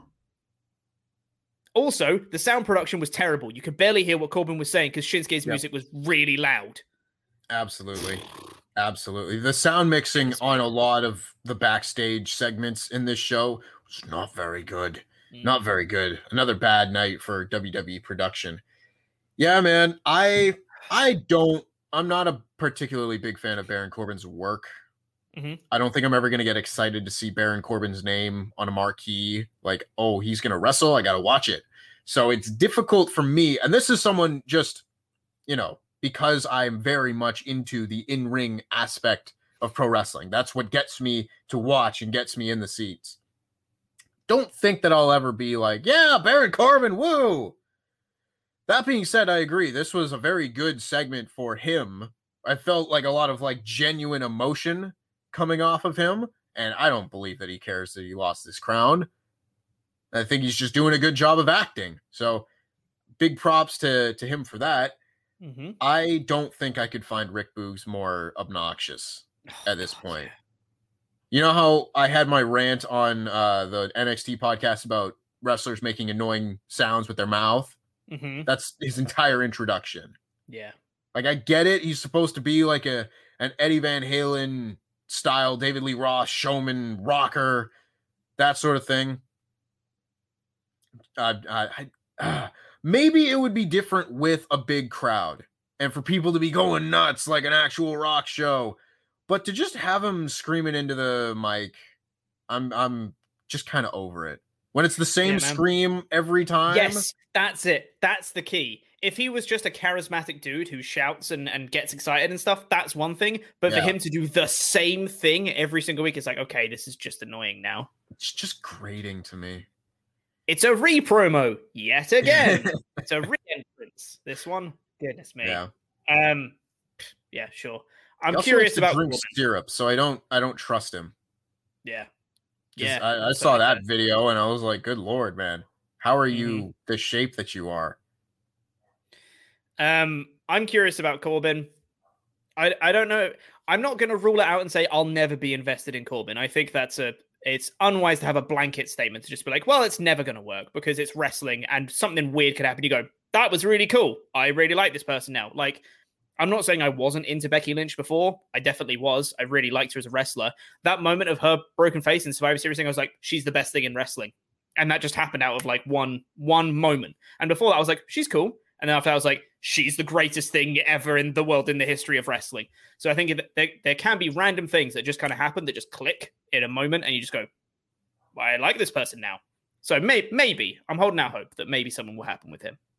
Also, the sound production was terrible. You could barely hear what Corbin was saying because Shinsuke's yep. music was really loud. Absolutely. Absolutely. The sound mixing on a lot of the backstage segments in this show was not very good. Not very good. Another bad night for W W E production. Yeah, man. I I don't I'm not a particularly big fan of Baron Corbin's work. Mm-hmm. I don't think I'm ever going to get excited to see Baron Corbin's name on a marquee. Like, oh, he's going to wrestle. I got to watch it. So it's difficult for me. And this is someone just, you know, because I'm very much into the in-ring aspect of pro wrestling. That's what gets me to watch and gets me in the seats. Don't think that I'll ever be like, yeah, Baron Corbin, woo! That being said, I agree. This was a very good segment for him. I felt like a lot of like genuine emotion coming off of him, and I don't believe that he cares that he lost this crown. I think he's just doing a good job of acting. So big props to, to him for that. Mm-hmm. I don't think I could find Rick Boogs more obnoxious oh, at this God. point. You know how I had my rant on uh, the N X T podcast about wrestlers making annoying sounds with their mouth? Mm-hmm. That's his entire introduction. Yeah. Like, I get it. He's supposed to be like a an Eddie Van Halen style, David Lee Roth, showman, rocker, that sort of thing. Uh, I, I, uh, maybe it would be different with a big crowd and for people to be going nuts like an actual rock show. But to just have him screaming into the mic, I'm I'm just kind of over it. When it's the same yeah, scream every time. Yes, that's it. That's the key. If he was just a charismatic dude who shouts and, and gets excited and stuff, that's one thing. But yeah. for him to do the same thing every single week, it's like, okay, this is just annoying now. It's just grating to me. It's a re-promo yet again. It's a re-entrance. This one, goodness me. Yeah. Um. Yeah, sure. I'm curious about drink syrup, so I don't. I don't trust him. Yeah. Yeah. I, I saw that video and I was like, "Good Lord, man, how are you mm-hmm. the shape that you are?" Um, I'm curious about Corbin. I I don't know. I'm not going to rule it out and say I'll never be invested in Corbin. I think that's a. It's unwise to have a blanket statement to just be like, well, it's never going to work because it's wrestling and something weird could happen. You go, that was really cool. I really like this person now. Like, I'm not saying I wasn't into Becky Lynch before. I definitely was. I really liked her as a wrestler. That moment of her broken face in Survivor Series thing, I was like, she's the best thing in wrestling. And that just happened out of like one, one moment. And before that, I was like, she's cool. And then after that, I was like, she's the greatest thing ever in the world in the history of wrestling. So I think there, there can be random things that just kind of happen that just click in a moment. And you just go, well, I like this person now. So may, maybe, I'm holding out hope that maybe something will happen with him.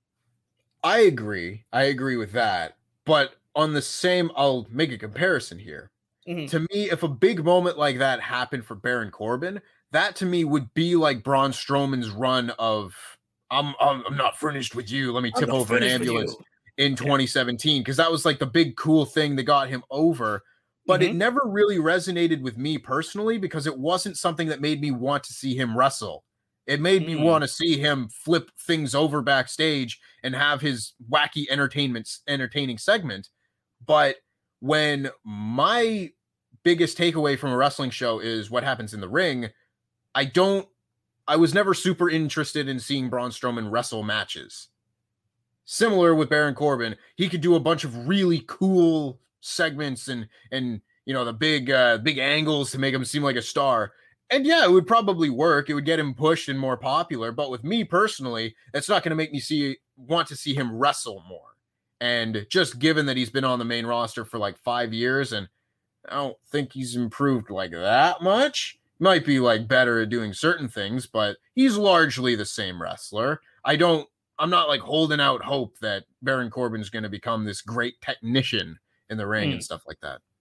I agree. I agree with that. But on the same, I'll make a comparison here. Mm-hmm. To me, if a big moment like that happened for Baron Corbin, that to me would be like Braun Strowman's run of, I'm I'm, I'm not finished with you. Let me tip over an ambulance in twenty seventeen. Because that was like the big cool thing that got him over. But mm-hmm. it never really resonated with me personally because it wasn't something that made me want to see him wrestle. It made mm. me want to see him flip things over backstage and have his wacky entertainment, entertaining segment. But when my biggest takeaway from a wrestling show is what happens in the ring, I don't, I was never super interested in seeing Braun Strowman wrestle matches. Similar with Baron Corbin, he could do a bunch of really cool segments and, and, you know, the big, uh, big angles to make him seem like a star. And yeah, it would probably work. It would get him pushed and more popular. But with me personally, it's not going to make me see want to see him wrestle more. And just given that he's been on the main roster for like five years, and I don't think he's improved like that much. Might be like better at doing certain things, but he's largely the same wrestler. I don't, I'm not like holding out hope that Baron Corbin's going to become this great technician in the ring mm. and stuff like that.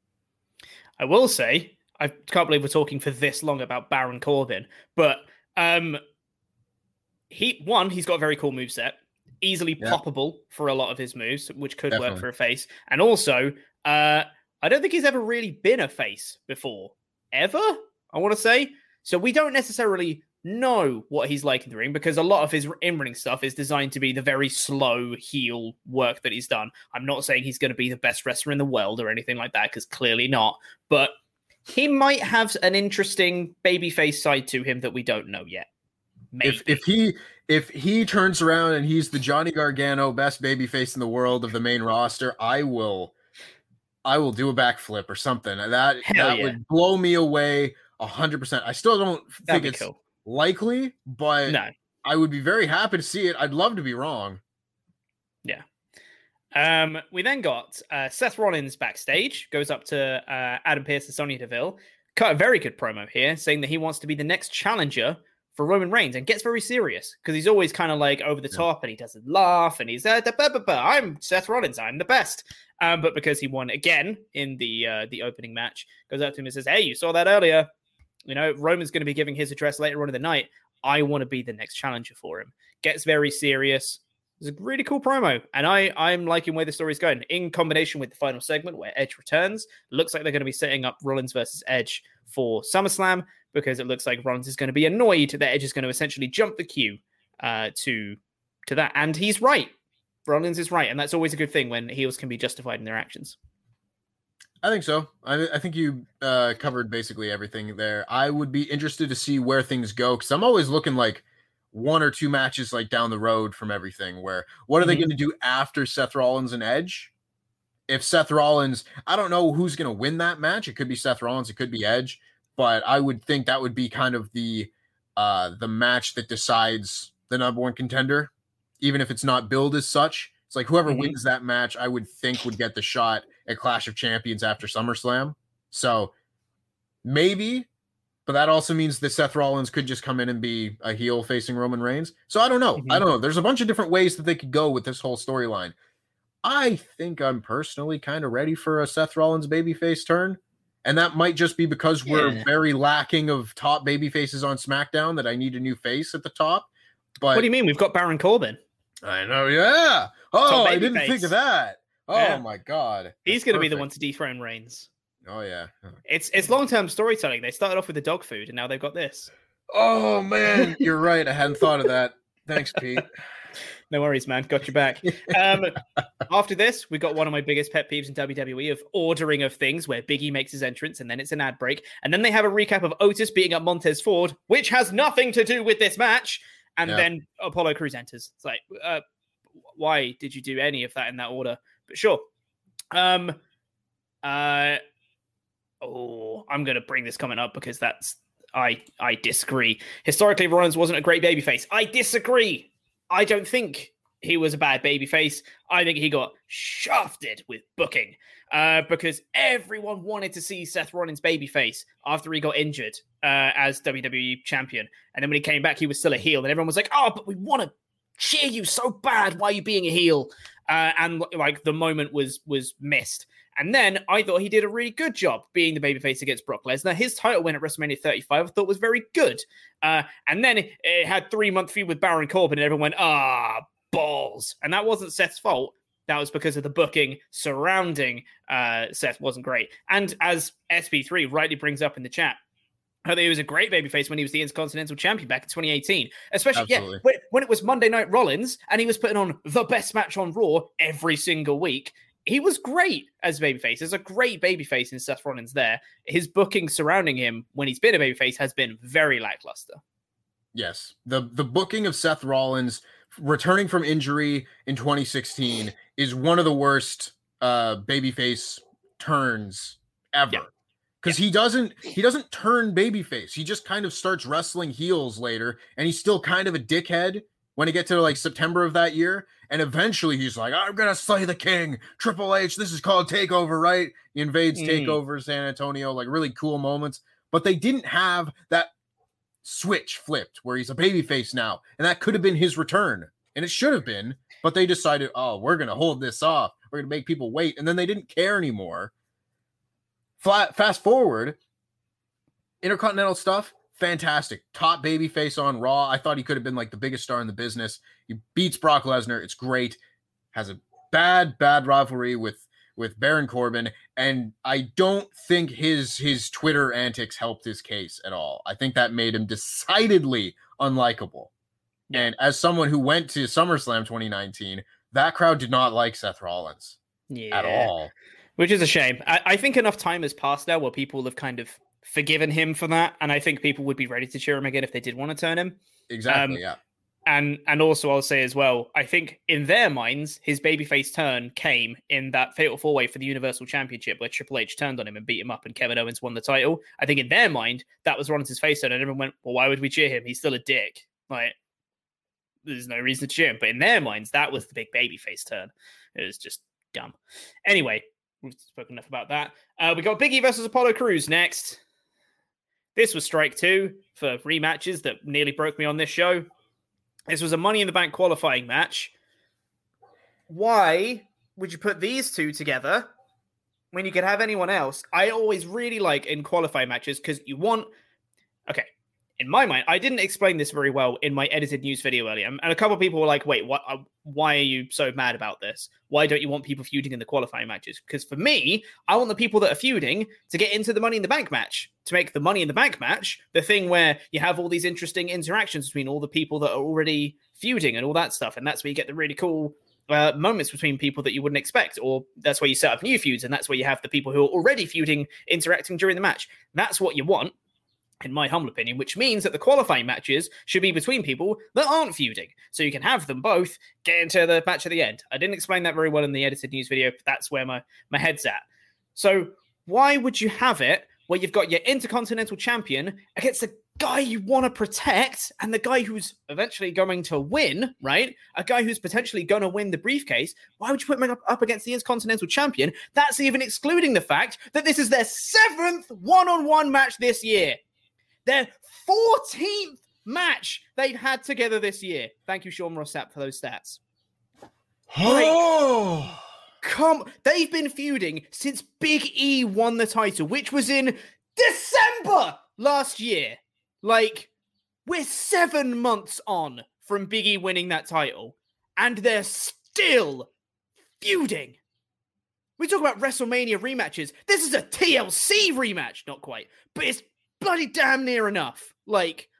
I will say, I can't believe we're talking for this long about Baron Corbin, but um, he one, he's got a very cool moveset, easily yeah. poppable for a lot of his moves, which could Definitely. work for a face. And also, uh, I don't think he's ever really been a face before, ever, I want to say. So we don't necessarily know what he's like in the ring because a lot of his in-ring stuff is designed to be the very slow heel work that he's done. I'm not saying he's going to be the best wrestler in the world or anything like that, because clearly not, but he might have an interesting babyface side to him that we don't know yet. Maybe. If if he if he turns around and he's the Johnny Gargano best babyface in the world of the main roster, I will I will do a backflip or something. That Hell that yeah. would blow me away a hundred percent. I still don't That'd think it's cool. likely, but no. I would be very happy to see it. I'd love to be wrong. Yeah. Um, we then got uh, Seth Rollins backstage, goes up to uh, Adam Pearce and Sonya Deville. Cut a very good promo here, saying that he wants to be the next challenger for Roman Reigns and gets very serious because he's always kind of like over the top and he doesn't laugh and he's uh, da, ba, ba, ba, I'm Seth Rollins, I'm the best. Um, but because he won again in the uh, the opening match, goes up to him and says, hey, you saw that earlier. You know, Roman's going to be giving his address later on in the night. I want to be the next challenger for him. Gets very serious. It's a really cool promo. And I, I'm liking where the story's going. In combination with the final segment where Edge returns, looks like they're going to be setting up Rollins versus Edge for SummerSlam because it looks like Rollins is going to be annoyed that Edge is going to essentially jump the queue uh, to, to that. And he's right. Rollins is right. And that's always a good thing when heels can be justified in their actions. I think so. I, I think you uh, covered basically everything there. I would be interested to see where things go because I'm always looking like one or two matches like down the road from everything where what are mm-hmm. they going to do after Seth Rollins and Edge? If Seth Rollins, I don't know who's going to win that match. It could be Seth Rollins. It could be Edge, but I would think that would be kind of the uh, the match that decides the number one contender, even if it's not billed as such. It's like whoever mm-hmm. wins that match, I would think would get the shot at Clash of Champions after SummerSlam. So maybe, but that also means that Seth Rollins could just come in and be a heel facing Roman Reigns. So I don't know. Mm-hmm. I don't know. There's a bunch of different ways that they could go with this whole storyline. I think I'm personally kind of ready for a Seth Rollins babyface turn. And that might just be because yeah. we're very lacking of top babyfaces on SmackDown that I need a new face at the top. But what do you mean? We've got Baron Corbin. I know. Yeah. Oh, I didn't face. think of that. Oh yeah. my God. He's going to be the one to dethrone Reigns. Oh yeah. It's it's long-term storytelling. They started off with the dog food and now they've got this. Oh man, you're right. I hadn't thought of that. Thanks, Pete. No worries, man. Got your back. Um, after this, we got one of my biggest pet peeves in W W E of ordering of things where Big E makes his entrance and then it's an ad break. And then they have a recap of Otis beating up Montez Ford, which has nothing to do with this match. And yeah. then Apollo Crews enters. It's like, uh, why did you do any of that in that order? But sure. Um, uh, oh, I'm going to bring this comment up because that's, I, I disagree. Historically, Rollins wasn't a great babyface. I disagree. I don't think he was a bad babyface. I think he got shafted with booking uh, because everyone wanted to see Seth Rollins babyface after he got injured uh, as W W E champion. And then when he came back, he was still a heel. And everyone was like, oh, but we want to cheer you so bad. Why are you being a heel? Uh, and like the moment was was missed. And then I thought he did a really good job being the babyface against Brock Lesnar. His title win at WrestleMania thirty-five I thought was very good. Uh, and then it, it had three-month feud with Baron Corbin and everyone went, ah, balls. And that wasn't Seth's fault. That was because of the booking surrounding uh, Seth wasn't great. And as S P three rightly brings up in the chat, I think he was a great babyface when he was the Intercontinental Champion back in twenty eighteen. Especially yeah, when, when it was Monday Night Rollins and he was putting on the best match on Raw every single week. He was great as a babyface. There's a great babyface in Seth Rollins there. His booking surrounding him when he's been a babyface has been very lackluster. Yes. The the booking of Seth Rollins returning from injury in twenty sixteen is one of the worst uh, babyface turns ever. Yeah. Because yeah. he doesn't he doesn't turn babyface. He just kind of starts wrestling heels later, and he's still kind of a dickhead when he gets to like September of that year. And eventually he's like, I'm going to slay the king. Triple H, this is called TakeOver, right? He invades mm. TakeOver San Antonio, like really cool moments. But they didn't have that switch flipped where he's a babyface now. And that could have been his return. And it should have been. But they decided, oh, we're going to hold this off. We're going to make people wait. And then they didn't care anymore. Flat, fast forward, Intercontinental stuff. Fantastic. Top babyface on Raw. I thought he could have been like the biggest star in the business. He beats Brock Lesnar. It's great. Has a bad, bad rivalry with, with Baron Corbin. And I don't think his, his Twitter antics helped his case at all. I think that made him decidedly unlikable. And as someone who went to SummerSlam twenty nineteen, that crowd did not like Seth Rollins yeah. at all. Which is a shame. I, I think enough time has passed now where people have kind of forgiven him for that, and I think people would be ready to cheer him again if they did want to turn him. Exactly, um, yeah. And and also I'll say as well, I think in their minds, his babyface turn came in that Fatal four-way for the Universal Championship where Triple H turned on him and beat him up and Kevin Owens won the title. I think in their mind, that was Rollins' face turn, and everyone went, well, why would we cheer him? He's still a dick. Like, there's no reason to cheer him. But in their minds, that was the big babyface turn. It was just dumb. Anyway, we've spoken enough about that. Uh, we got Big E versus Apollo Crews next. This was strike two for rematches that nearly broke me on this show. This was a Money in the Bank qualifying match. Why would you put these two together when you could have anyone else? I always really like in qualifying matches because you want... Okay, in my mind, I didn't explain this very well in my edited news video earlier. And a couple of people were like, wait, what? Uh, why are you so mad about this? Why don't you want people feuding in the qualifying matches? Because for me, I want the people that are feuding to get into the Money in the Bank match, to make the Money in the Bank match the thing where you have all these interesting interactions between all the people that are already feuding and all that stuff. And that's where you get the really cool uh, moments between people that you wouldn't expect. Or that's where you set up new feuds. And that's where you have the people who are already feuding interacting during the match. That's what you want, in my humble opinion, which means that the qualifying matches should be between people that aren't feuding. So you can have them both get into the match at the end. I didn't explain that very well in the edited news video, but that's where my, my head's at. So why would you have it where you've got your Intercontinental Champion against the guy you want to protect and the guy who's eventually going to win, right? A guy who's potentially going to win the briefcase. Why would you put him up, up against the Intercontinental Champion? That's even excluding the fact that this is their seventh one-on-one match this year. Their fourteenth match they've had together this year. Thank you, Sean Rossap, for those stats. Oh, like, come! They've been feuding since Big E won the title, which was in December last year. Like, we're seven months on from Big E winning that title, and they're still feuding. We talk about WrestleMania rematches. This is a T L C rematch. Not quite, but it's bloody damn near enough. Like,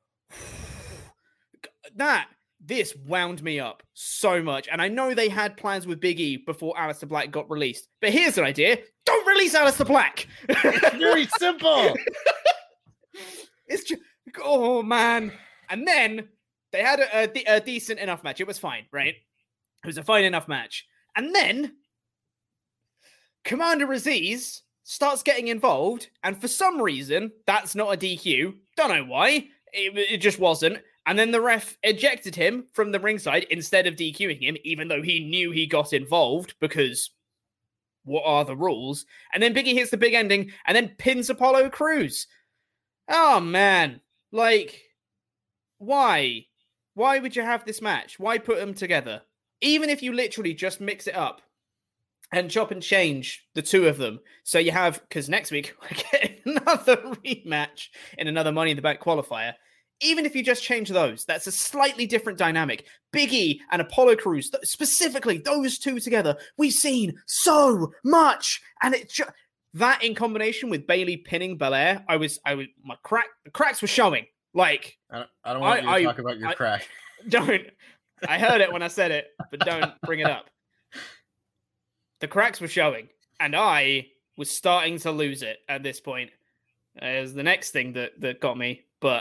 that, this wound me up so much. And I know they had plans with Big E before Aleister Black got released. But here's an idea. Don't release Aleister Black. It's very simple. It's just, oh, man. And then they had a, a, a decent enough match. It was fine, right? It was a fine enough match. And then Commander Aziz starts getting involved, and for some reason, that's not a D Q. Don't know why. It, it just wasn't. And then the ref ejected him from the ringside instead of DQing him, even though he knew he got involved, because what are the rules? And then Biggie hits the big ending, and then pins Apollo Crews. Oh, man. Like, why? Why would you have this match? Why put them together? Even if you literally just mix it up and chop and change the two of them. So you have, because next week we're getting another rematch in another Money in the Bank qualifier. Even if you just change those, that's a slightly different dynamic. Big E and Apollo Crews, specifically those two together, we've seen so much. And it ju- that in combination with Bayley pinning Belair, I was, I was, my crack, the cracks were showing. Like, I don't, I don't want I, you to I, talk about your I, crack. Don't. I heard it when I said it, but don't bring it up. The cracks were showing, and I was starting to lose it at this point. It was the next thing that, that got me, but...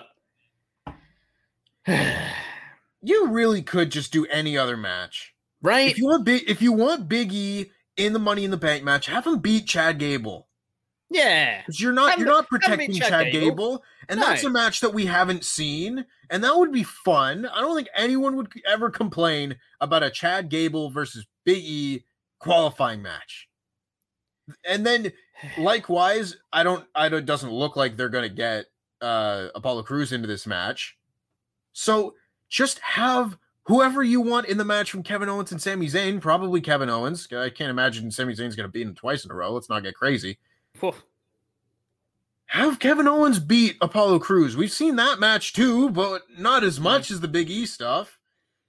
You really could just do any other match. Right? If you want Big, if you want Big E in the Money in the Bank match, have him beat Chad Gable. Yeah. Because you're not, have you're not protecting Chad, Chad Gable, Gable and no. that's a match that we haven't seen, and that would be fun. I don't think anyone would ever complain about a Chad Gable versus Big E qualifying match. And then likewise, I don't I don't it doesn't look like they're gonna get uh Apollo Crews into this match. So just have whoever you want in the match from Kevin Owens and Sami Zayn, probably Kevin Owens. I can't imagine Sami Zayn's gonna beat him twice in a row. Let's not get crazy. Whew. Have Kevin Owens beat Apollo Crews. We've seen that match too, but not as much yeah. as the Big E stuff.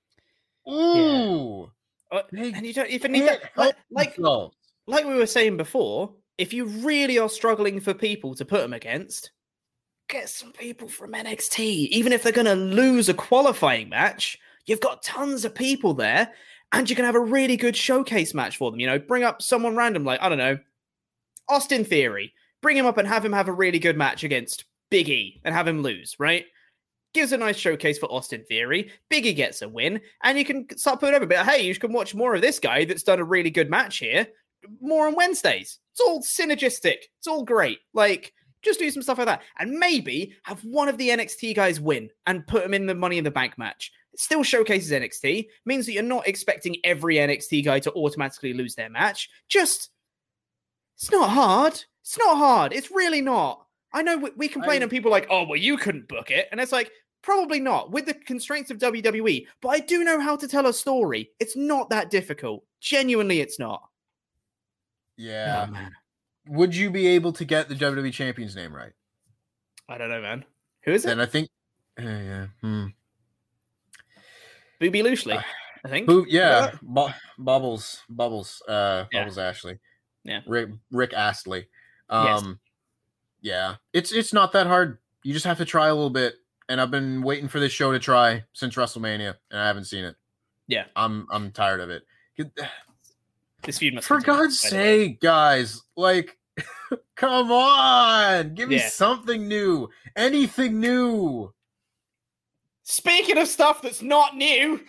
Ooh. Yeah. Uh, and you don't even need that. Like, like, like we were saying before, if you really are struggling for people to put them against, get some people from N X T. Even if they're going to lose a qualifying match, you've got tons of people there, and you can have a really good showcase match for them. You know, bring up someone random, like, I don't know, Austin Theory. Bring him up and have him have a really good match against Big E and have him lose, right? Gives a nice showcase for Austin Theory. Big E gets a win, and you can start putting over a bit. Hey, you can watch more of this guy that's done a really good match here. More on Wednesdays. It's all synergistic. It's all great. Like, just do some stuff like that. And maybe have one of the N X T guys win and put them in the Money in the Bank match. It still showcases N X T. Means that you're not expecting every N X T guy to automatically lose their match. Just, it's not hard. It's not hard. It's really not. I know we, we complain I, and people are like, oh, well, you couldn't book it. And it's like, probably not with the constraints of W W E, but I do know how to tell a story. It's not that difficult. Genuinely, it's not. Yeah. Oh, man. Would you be able to get the W W E champion's name right? I don't know, man. Who is it? Then I think, uh, yeah. Hmm. Booby Loosely, uh, I think. Bo- yeah. Bo- Bubbles. Bubbles. Uh, yeah. Bubbles Ashley. Yeah. Rick, Rick Astley. Um, yes. Yeah. It's, it's not that hard. You just have to try a little bit. And I've been waiting for this show to try since WrestleMania, and I haven't seen it. Yeah. I'm, I'm tired of it. This feud must For continue, God's sake, guys, like, come on, give me Yeah. something new, anything new. Speaking of stuff that's not new,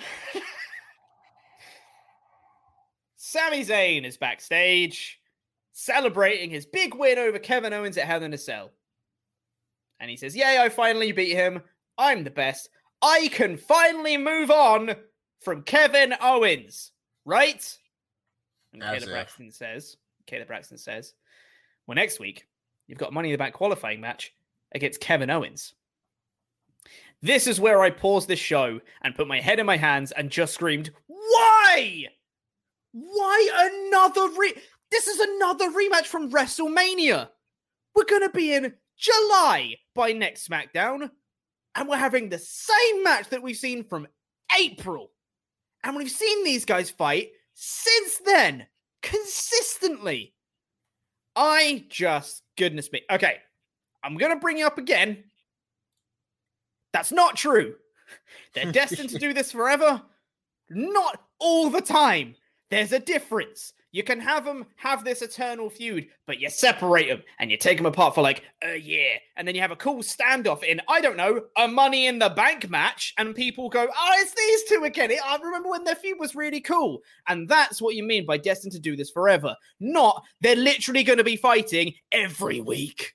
Sami Zayn is backstage celebrating his big win over Kevin Owens at Hell in a Cell. And he says, yay, I finally beat him. I'm the best. I can finally move on from Kevin Owens, right? And As Kayla if. Braxton says, Kayla Braxton says, well, next week, you've got Money in the Bank qualifying match against Kevin Owens. This is where I paused this show and put my head in my hands and just screamed, why? Why another re... This is another rematch from WrestleMania. We're going to be in July by next SmackDown, and we're having the same match that we've seen from April. And we've seen these guys fight since then, consistently. I just, goodness me. Okay, I'm going to bring you up again. That's not true. They're destined to do this forever. Not all the time. There's a difference. You can have them have this eternal feud, but you separate them and you take them apart for like a year. And then you have a cool standoff in, I don't know, a Money in the Bank match. And people go, oh, it's these two again. I remember when their feud was really cool. And that's what you mean by destined to do this forever. Not they're literally going to be fighting every week.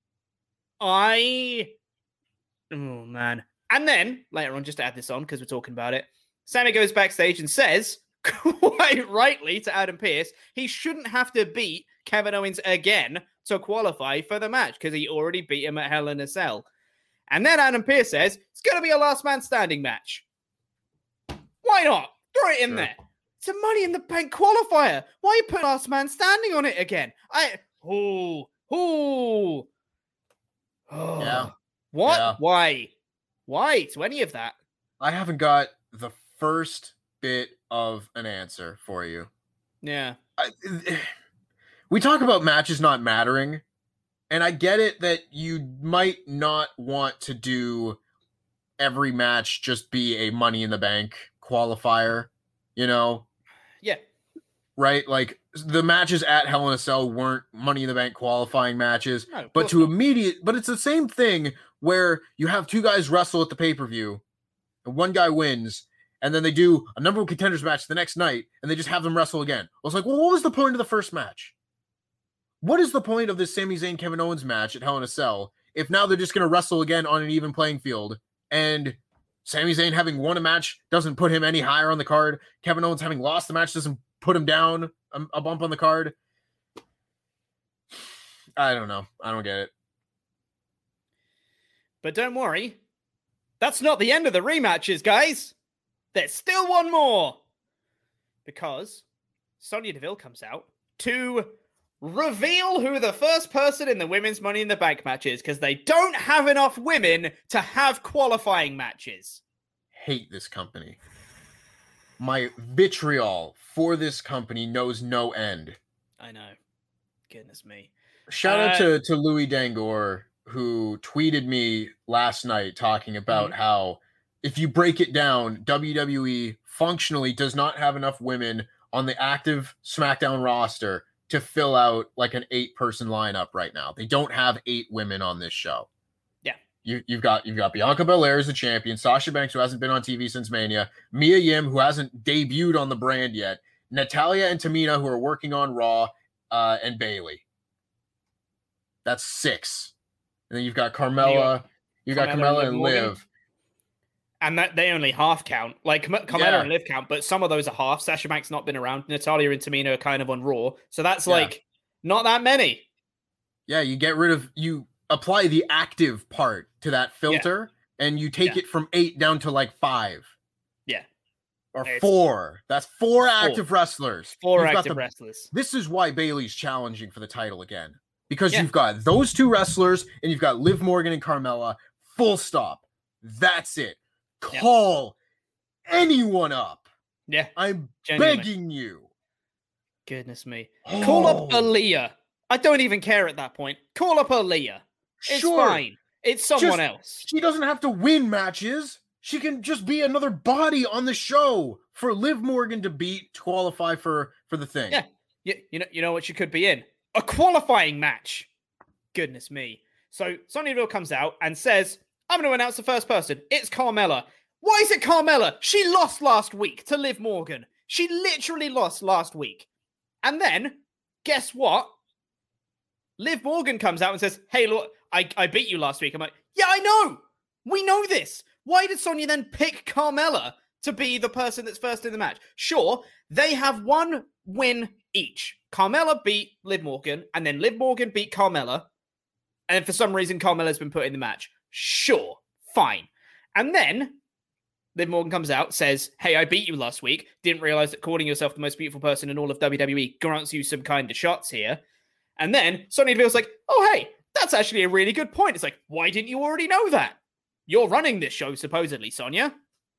I... Oh, man. And then, later on, just to add this on, because we're talking about it, Sammy goes backstage and says, quite rightly to Adam Pearce, he shouldn't have to beat Kevin Owens again to qualify for the match because he already beat him at Hell in a Cell. And then Adam Pearce says, it's going to be a last man standing match. Why not? Throw it in sure. there. It's a Money in the Bank qualifier. Why are you putting last man standing on it again? I, oh, oh, oh. Yeah. What? Yeah. Why? Why to any of that? I haven't got the first bit of an answer for you. Yeah. I, we talk about matches not mattering, and I get it that you might not want to do every match just be a Money in the Bank qualifier, you know? Yeah. Right? Like, the matches at Hell in a Cell weren't Money in the Bank qualifying matches, no, but to not. immediate, but it's the same thing where you have two guys wrestle at the pay-per-view, and one guy wins, and then they do a number of contenders match the next night, and they just have them wrestle again. I was like, well, what was the point of the first match? What is the point of this Sami Zayn Kevin Owens match at Hell in a Cell if now they're just going to wrestle again on an even playing field, and Sami Zayn having won a match doesn't put him any higher on the card? Kevin Owens having lost the match doesn't put him down a, a bump on the card? I don't know. I don't get it. But don't worry. That's not the end of the rematches, guys. There's still one more. Because Sonya Deville comes out to reveal who the first person in the women's Money in the Bank match is, because they don't have enough women to have qualifying matches. Hate this company. My vitriol for this company knows no end. I know. Goodness me. Shout uh, out to, to Louis Dangor, who tweeted me last night talking about mm-hmm. how if you break it down, W W E functionally does not have enough women on the active SmackDown roster to fill out like an eight-person lineup right now. They don't have eight women on this show. Yeah. You, you've got you've got Bianca Belair as the champion, Sasha Banks, who hasn't been on T V since Mania, Mia Yim, who hasn't debuted on the brand yet, Natalya and Tamina, who are working on Raw, uh, and Bayley. That's six. And then you've got Carmella, you've got Carmella and Liv. And that they only half count. Like, Carmella yeah. and Liv count, but some of those are half. Sasha Banks not been around. Natalya and Tamina are kind of on Raw. So that's yeah. like, not that many. Yeah, you get rid of, you apply the active part to that filter, yeah. and you take yeah. it from eight down to like five. Yeah. Or it's four. That's four, four active wrestlers. Four you've active the, wrestlers. This is why Bayley's challenging for the title again. Because yeah. you've got those two wrestlers, and you've got Liv Morgan and Carmella. Full stop. That's it. Call yeah. anyone up. Yeah. I'm Genuinely. begging you. Goodness me. Oh. Call up Aaliyah. I don't even care at that point. Call up Aaliyah. It's sure. fine. It's someone just, else. She doesn't have to win matches. She can just be another body on the show for Liv Morgan to beat to qualify for, for the thing. Yeah. You, you know, you know what she could be in? A qualifying match. Goodness me. So Sonya Deville comes out and says, I'm going to announce the first person. It's Carmella. Why is it Carmella? She lost last week to Liv Morgan. She literally lost last week. And then, guess what? Liv Morgan comes out and says, hey, look, I, I beat you last week. I'm like, yeah, I know. We know this. Why did Sonya then pick Carmella to be the person that's first in the match? Sure, they have one win each. Carmella beat Liv Morgan, and then Liv Morgan beat Carmella. And for some reason, Carmella's been put in the match. Sure, fine. And then Liv Morgan comes out, says, hey, I beat you last week. Didn't realize that calling yourself the most beautiful person in all of W W E grants you some kind of shots here. And then Sonya Deville's like, oh, hey, that's actually a really good point. It's like, why didn't you already know that? You're running this show, supposedly, Sonya.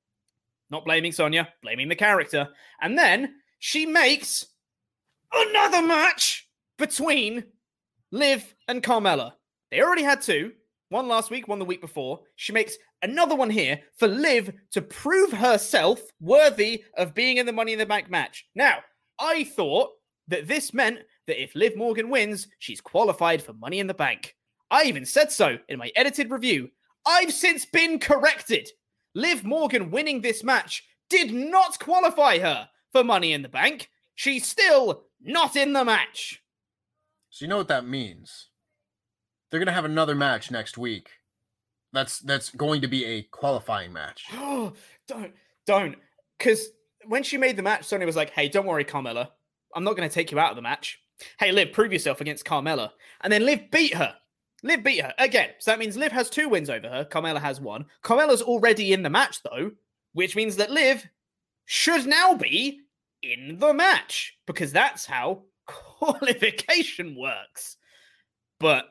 Not blaming Sonya, blaming the character. And then she makes another match between Liv and Carmella. They already had two. One last week, one the week before. She makes another one here for Liv to prove herself worthy of being in the Money in the Bank match. Now, I thought that this meant that if Liv Morgan wins, she's qualified for Money in the Bank. I even said so in my edited review. I've since been corrected. Liv Morgan winning this match did not qualify her for Money in the Bank. She's still not in the match. So you know what that means? They're going to have another match next week. That's that's going to be a qualifying match. Oh, don't, don't. Because when she made the match, Sonya was like, hey, don't worry, Carmella. I'm not going to take you out of the match. Hey, Liv, prove yourself against Carmella. And then Liv beat her. Liv beat her. Again, so that means Liv has two wins over her. Carmella has one. Carmella's already in the match, though, which means that Liv should now be in the match. Because that's how qualification works. But,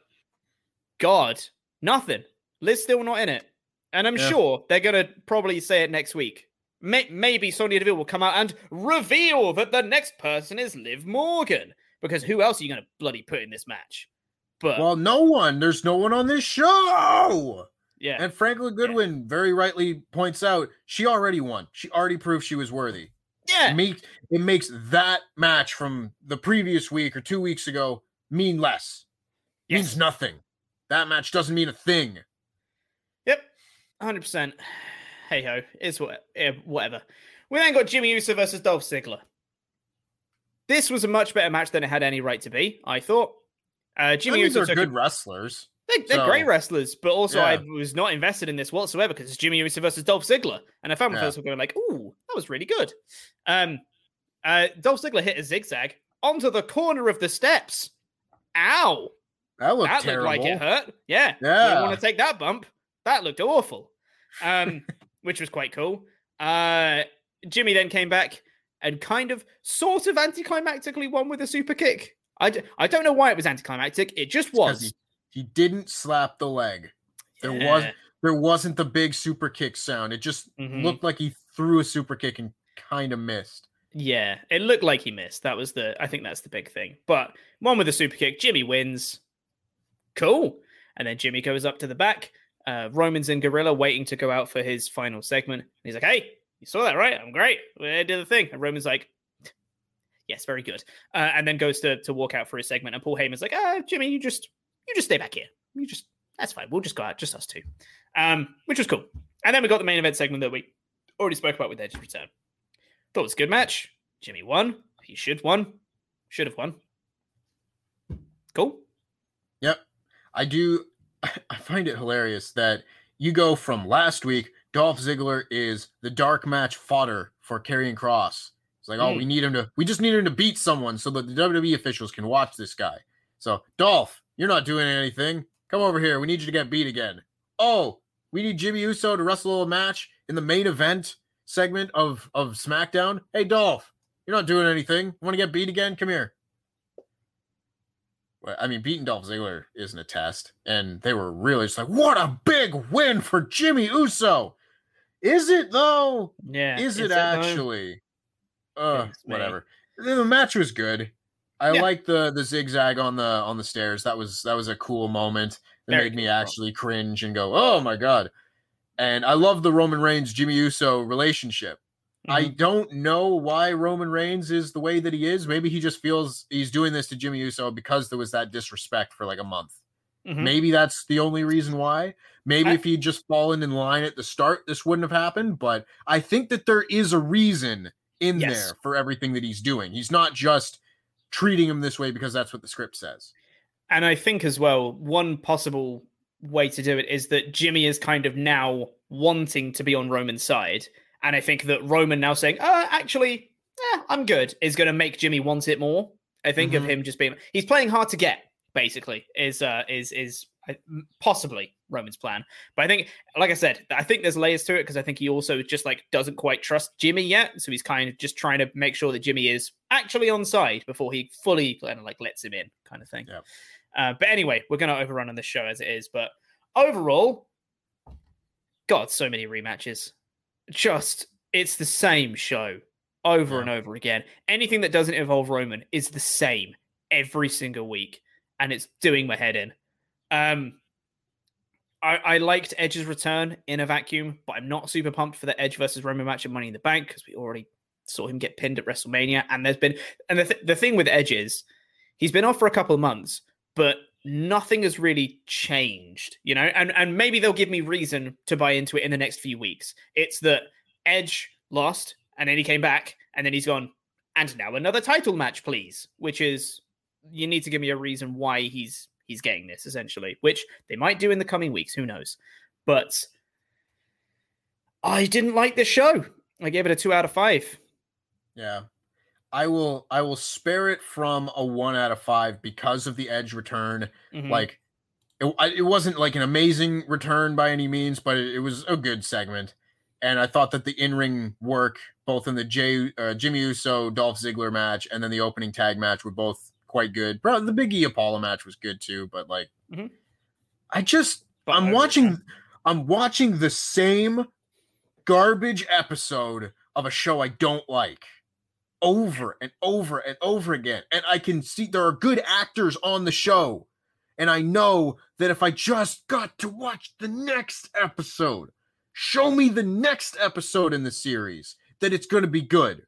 God, nothing. Liv's still not in it. And I'm yeah. sure they're going to probably say it next week. May- maybe Sonya Deville will come out and reveal that the next person is Liv Morgan. Because who else are you going to bloody put in this match? But, well, no one. There's no one on this show. Yeah. And Franklin Goodwin yeah. very rightly points out she already won. She already proved she was worthy. Yeah. It makes, it makes that match from the previous week or two weeks ago mean less. Yes. Means nothing. That match doesn't mean a thing. Yep. one hundred percent. Hey ho. It's what, whatever. We then got Jimmy Uso versus Dolph Ziggler. This was a much better match than it had any right to be, I thought. Uh, Jimmy I mean, Uso they're good a, wrestlers. They, they're so, great wrestlers, but also yeah. I was not invested in this whatsoever because it's Jimmy Uso versus Dolph Ziggler, and I found myself yeah. going like, "Ooh, that was really good." Um, uh, Dolph Ziggler hit a zigzag onto the corner of the steps. Ow! That looked that terrible. looked like it hurt. Yeah, yeah. You don't want to take that bump. That looked awful. Um, which was quite cool. Uh, Jimmy then came back and kind of, sort of anticlimactically won with a super kick. I, d- I don't know why it was anticlimactic. It just was. He, he didn't slap the leg. There yeah. was there wasn't the big super kick sound. It just mm-hmm. looked like he threw a super kick and kind of missed. Yeah, it looked like he missed. That was the. I think that's the big thing. But one with a super kick, Jimmy wins. Cool. And then Jimmy goes up to the back. Uh, Roman's in Gorilla waiting to go out for his final segment. And he's like, "Hey, you saw that, right? I'm great. I did the thing." And Roman's like, yes, very good. Uh, and then goes to, to walk out for his segment. And Paul Heyman's like, ah, Jimmy, you just you just stay back here. You just that's fine. We'll just go out, just us two. Um, which was cool. And then we got the main event segment that we already spoke about with Edge's return. Thought it was a good match. Jimmy won. He should have won. Should have won. Cool. Yep. I do. I find it hilarious that you go from last week, Dolph Ziggler is the dark match fodder for Karrion Kross. It's like, mm. oh, we need him to, we just need him to beat someone so that the W W E officials can watch this guy. So, Dolph, you're not doing anything. come over here. We need you to get beat again. Oh, we need Jimmy Uso to wrestle a match in the main event segment of, of SmackDown. Hey, Dolph, you're not doing anything. Want to get beat again? Come here. Well, I mean, beating Dolph Ziggler isn't a test. And they were really just like, what a big win for Jimmy Uso. Is it, though? Yeah. Is, is it, it actually? Uh, whatever. Me. The match was good. I yeah. like the the zigzag on the on the stairs. That was that was a cool moment. It Very made me cool. actually cringe and go, "Oh my god!" And I love the Roman Reigns Jimmy Uso relationship. Mm-hmm. I don't know why Roman Reigns is the way that he is. Maybe he just feels he's doing this to Jimmy Uso because there was that disrespect for like a month. Mm-hmm. Maybe that's the only reason why. Maybe I, if he'd just fallen in line at the start, this wouldn't have happened. But I think that there is a reason in yes. there for everything that he's doing. He's not just treating him this way because that's what the script says. And I think as well, one possible way to do it is that Jimmy is kind of now wanting to be on Roman's side. And I think that Roman now saying, uh, actually, eh, I'm good, is going to make Jimmy want it more. I think mm-hmm. of him just being, he's playing hard to get, basically, is, uh, is, is possibly Roman's plan. But I think, like I said, I think there's layers to it because I think he also just like doesn't quite trust Jimmy yet. So he's kind of just trying to make sure that Jimmy is actually on side before he fully kind of like lets him in, kind of thing. Yeah. Uh, but anyway, we're going to overrun on this show as it is. But overall, God, so many rematches. Just, it's the same show over yeah. and over again. Anything that doesn't involve Roman is the same every single week. And it's doing my head in. Um, I, I liked Edge's return in a vacuum, but I'm not super pumped for the Edge versus Roman match at Money in the Bank because we already saw him get pinned at WrestleMania. And there's been, and the, th- the thing with Edge is he's been off for a couple of months, but nothing has really changed, you know, and, and maybe they'll give me reason to buy into it in the next few weeks. It's that Edge lost and then he came back and then he's gone, and now another title match, please, which is, you need to give me a reason why he's, he's getting this essentially, which they might do in the coming weeks. Who knows? But I didn't like this show. I gave it a two out of five. Yeah. I will I will spare it from a one out of five because of the Edge return. Mm-hmm. Like it, it wasn't like an amazing return by any means, but it, it was a good segment. And I thought that the in-ring work, both in the Jay, uh, Jimmy Uso, Dolph Ziggler match, and then the opening tag match were both quite good. Bro, the Big E Apollo match was good too, but like mm-hmm. I just but I'm watching I'm watching the same garbage episode of a show I don't like over and over and over again. And I can see there are good actors on the show. And I know that if I just got to watch the next episode, show me the next episode in the series, that it's going to be good.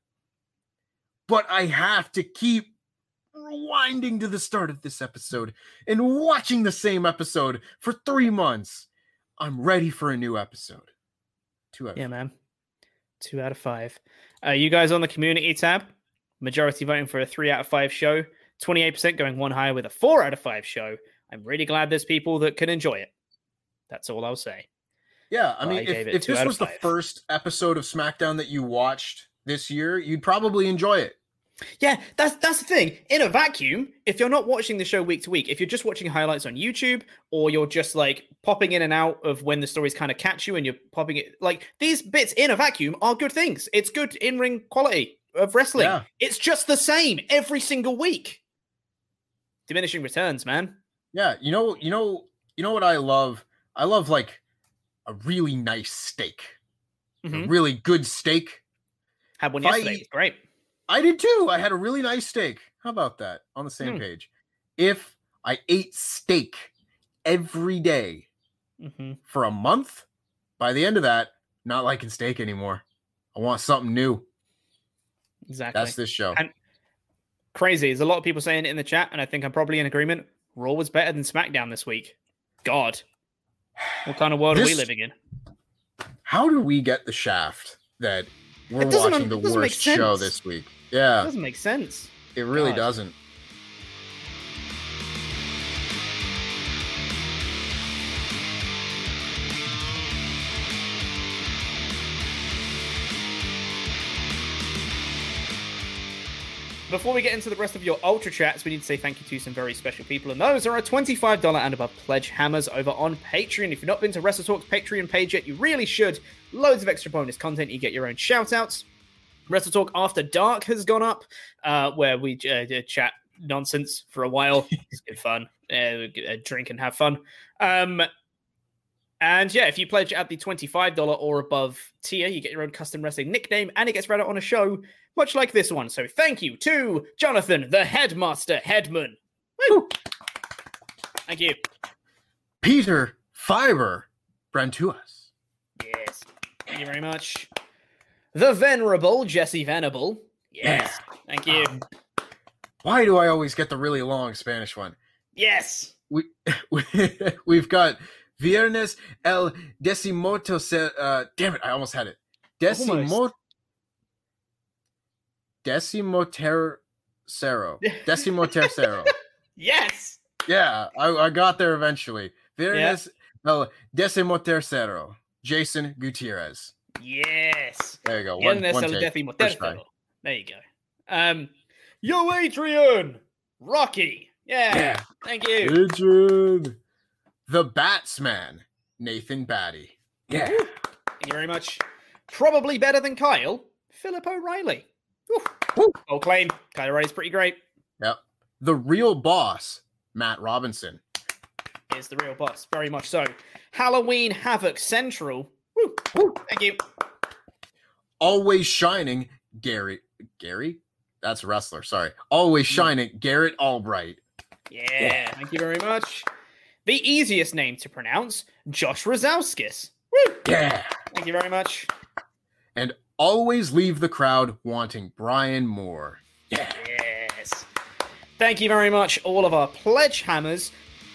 But I have to keep rewinding to the start of this episode and watching the same episode for three months. I'm ready for a new episode. Two out of yeah, five. man. Two out of five. Uh, you guys on the community tab, majority voting for a three out of five show, twenty-eight percent going one higher with a four out of five show. I'm really glad there's people that can enjoy it. That's all I'll say. Yeah, I mean, I if, if this was the first episode of SmackDown that you watched this year, you'd probably enjoy it. Yeah, that's that's the thing. In a vacuum, if you're not watching the show week to week, if you're just watching highlights on YouTube, or you're just like popping in and out of when the stories kind of catch you and you're popping it, like these bits in a vacuum are good things. It's good in-ring quality of wrestling. Yeah. It's just the same every single week. Diminishing returns, man. Yeah, you know, you know, you know what I love? I love like a really nice steak. Mm-hmm. A really good steak. Had one yesterday. It was great. I did too. I had a really nice steak. How about that? On the same mm. page. If I ate steak every day mm-hmm. for a month, by the end of that, not liking steak anymore. I want something new. Exactly. That's this show. And crazy. There's a lot of people saying it in the chat, and I think I'm probably in agreement. Raw was better than SmackDown this week. God. What kind of world this, are we living in? How do we get the shaft that we're watching the worst show this week? Yeah. It doesn't make sense. It really God. doesn't. Before we get into the rest of your Ultra Chats, we need to say thank you to some very special people, and those are our twenty-five dollars and above pledge hammers over on Patreon. If you've not been to WrestleTalk's Patreon page yet, you really should. Loads of extra bonus content. You get your own shout-outs. WrestleTalk After Dark has gone up, uh, where we uh, chat nonsense for a while. It's good fun. Uh, drink and have fun. Um, and yeah, if you pledge at the twenty-five dollars or above tier, you get your own custom wrestling nickname, and it gets read out on a show, much like this one. So thank you to Jonathan, the Headmaster Headman. Woo! Thank you. Peter Fiber Brantuas. Yes. Thank you very much. The Venerable Jesse Venable. Yes. Yeah. Thank you. Um, why do I always get the really long Spanish one? Yes. We, we we've got Viernes el Decimoto. Uh, damn it! I almost had it. Decimo. Decimotercero. Decimotercero. Yes. Yeah, I, I got there eventually. Viernes yeah. el Decimotercero. Jason Gutierrez. Yes. There you go. One, one take. There you go. Um, Yo, Adrian. Rocky. Yeah. yeah. Thank you. Adrian. The Batsman. Nathan Batty. Yeah. Woo. Thank you very much. Probably better than Kyle. Philip O'Reilly. Woo. Old claim. Kyle O'Reilly's pretty great. Yep. The Real Boss. Matt Robinson. Is the real boss. Very much so. Halloween Havoc Central. Woo. Woo. Thank you. Always Shining. Gary. Gary? That's a wrestler. Sorry. Always Shining. Garrett Albright. Yeah, yeah. Thank you very much. The easiest name to pronounce. Josh Rosowskis. Woo. Yeah. Thank you very much. And always leave the crowd wanting Brian Moore. Yeah. Yes. Thank you very much, all of our pledge hammers.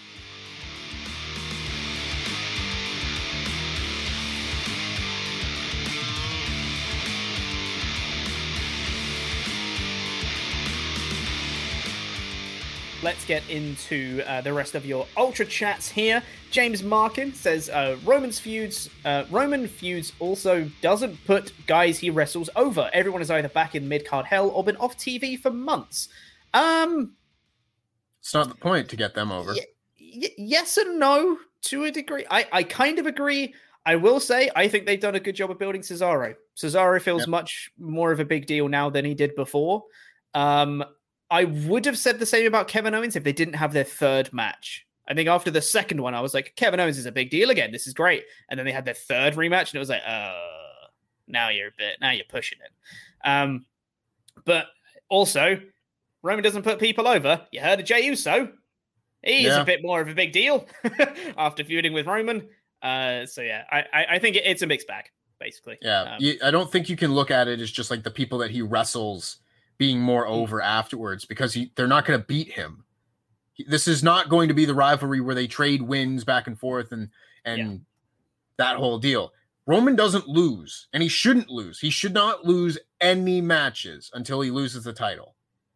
Let's get into uh, the rest of your Ultra Chats here. James Markin says uh, Roman's feuds, uh, Roman feuds also doesn't put guys he wrestles over. Everyone is either back in mid-card hell or been off T V for months. Um, It's not the point to get them over. Y- y- yes and no, to a degree. I, I kind of agree. I will say, I think they've done a good job of building Cesaro. Cesaro feels yep. much more of a big deal now than he did before. Um, I would have said the same about Kevin Owens if they didn't have their third match. I think after the second one, I was like, Kevin Owens is a big deal again. This is great. And then they had their third rematch, and it was like, uh, now you're a bit, now you're pushing it. Um, but also, Roman doesn't put people over. You heard of Jey Uso. He's yeah. a bit more of a big deal after feuding with Roman. Uh, so yeah, I, I, I think it's a mixed bag, basically. Yeah, um, you, I don't think you can look at it as just like the people that he wrestles being more over afterwards, because he, they're not going to beat him. He, this is not going to be the rivalry where they trade wins back and forth and and yeah. that whole deal. Roman doesn't lose, and he shouldn't lose. He should not lose any matches until he loses the title.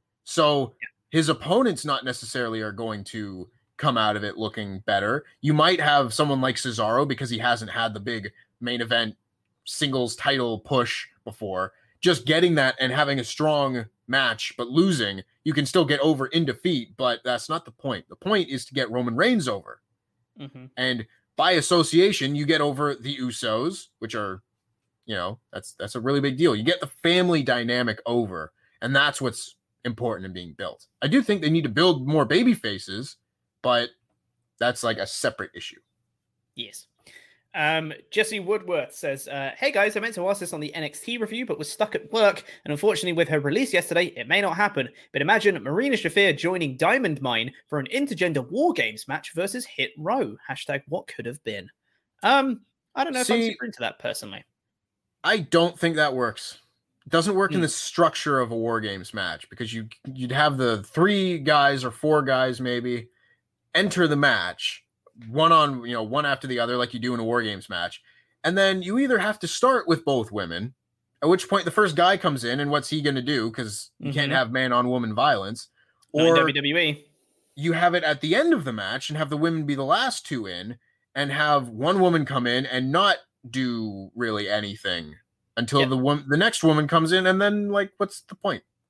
So yeah. his opponents not necessarily are going to come out of it looking better. You might have someone like Cesaro because he hasn't had the big main event singles title push before. Just getting that and having a strong match, but losing, you can still get over in defeat, but that's not the point. The point is to get Roman Reigns over. Mm-hmm. And by association, you get over the Usos, which are, you know, that's that's a really big deal. You get the family dynamic over, and that's what's important in being built. I do think they need to build more baby faces, but that's like a separate issue. Yes. Um, Jesse Woodworth says, uh, hey guys, I meant to ask this on the N X T review, but was stuck at work. And unfortunately with her release yesterday, it may not happen. But imagine Marina Shafir joining Diamond Mine for an intergender war games match versus Hit Row. Hashtag what could have been. Um, I don't know See, if I'm super into that personally. I don't think that works. It doesn't work mm. in the structure of a war games match, because you, you'd have the three guys or four guys maybe enter the match. One on, you know, one after the other, like you do in a War Games match. And then you either have to start with both women, at which point the first guy comes in, and what's he going to do? Because you mm-hmm. can't have man on woman violence. Not or W W E. You have it at the end of the match and have the women be the last two in, and have one woman come in and not do really anything until yep. the one, the next woman comes in, and then, like, what's the point?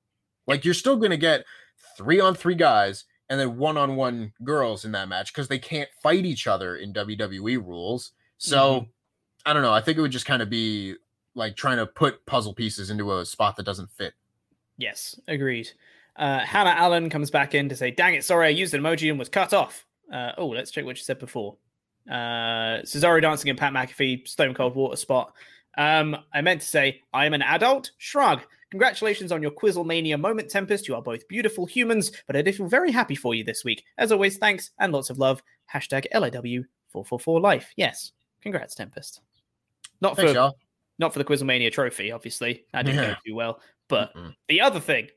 Like, you're still going to get three on three guys and then one on one girls in that match because they can't fight each other in W W E rules. So, mm-hmm. I don't know. I think it would just kind of be like trying to put puzzle pieces into a spot that doesn't fit. Yes, agreed. Uh, Hannah Allen comes back in to say, dang it, sorry, I used an emoji and was cut off. Uh, oh, let's check what she said before. Uh, Cesaro dancing in Pat McAfee, Stone Cold Water Spot. Um, I meant to say, I am an adult. Shrug. Congratulations on your Quizzlemania moment, Tempest. You are both beautiful humans, but I did feel very happy for you this week. As always, thanks and lots of love. Hashtag L I W four four four life. Yes. Congrats, Tempest. Not Thanks, for y'all. Not for the Quizzlemania trophy, obviously. That didn't Yeah. go too well. But Mm-mm. the other thing.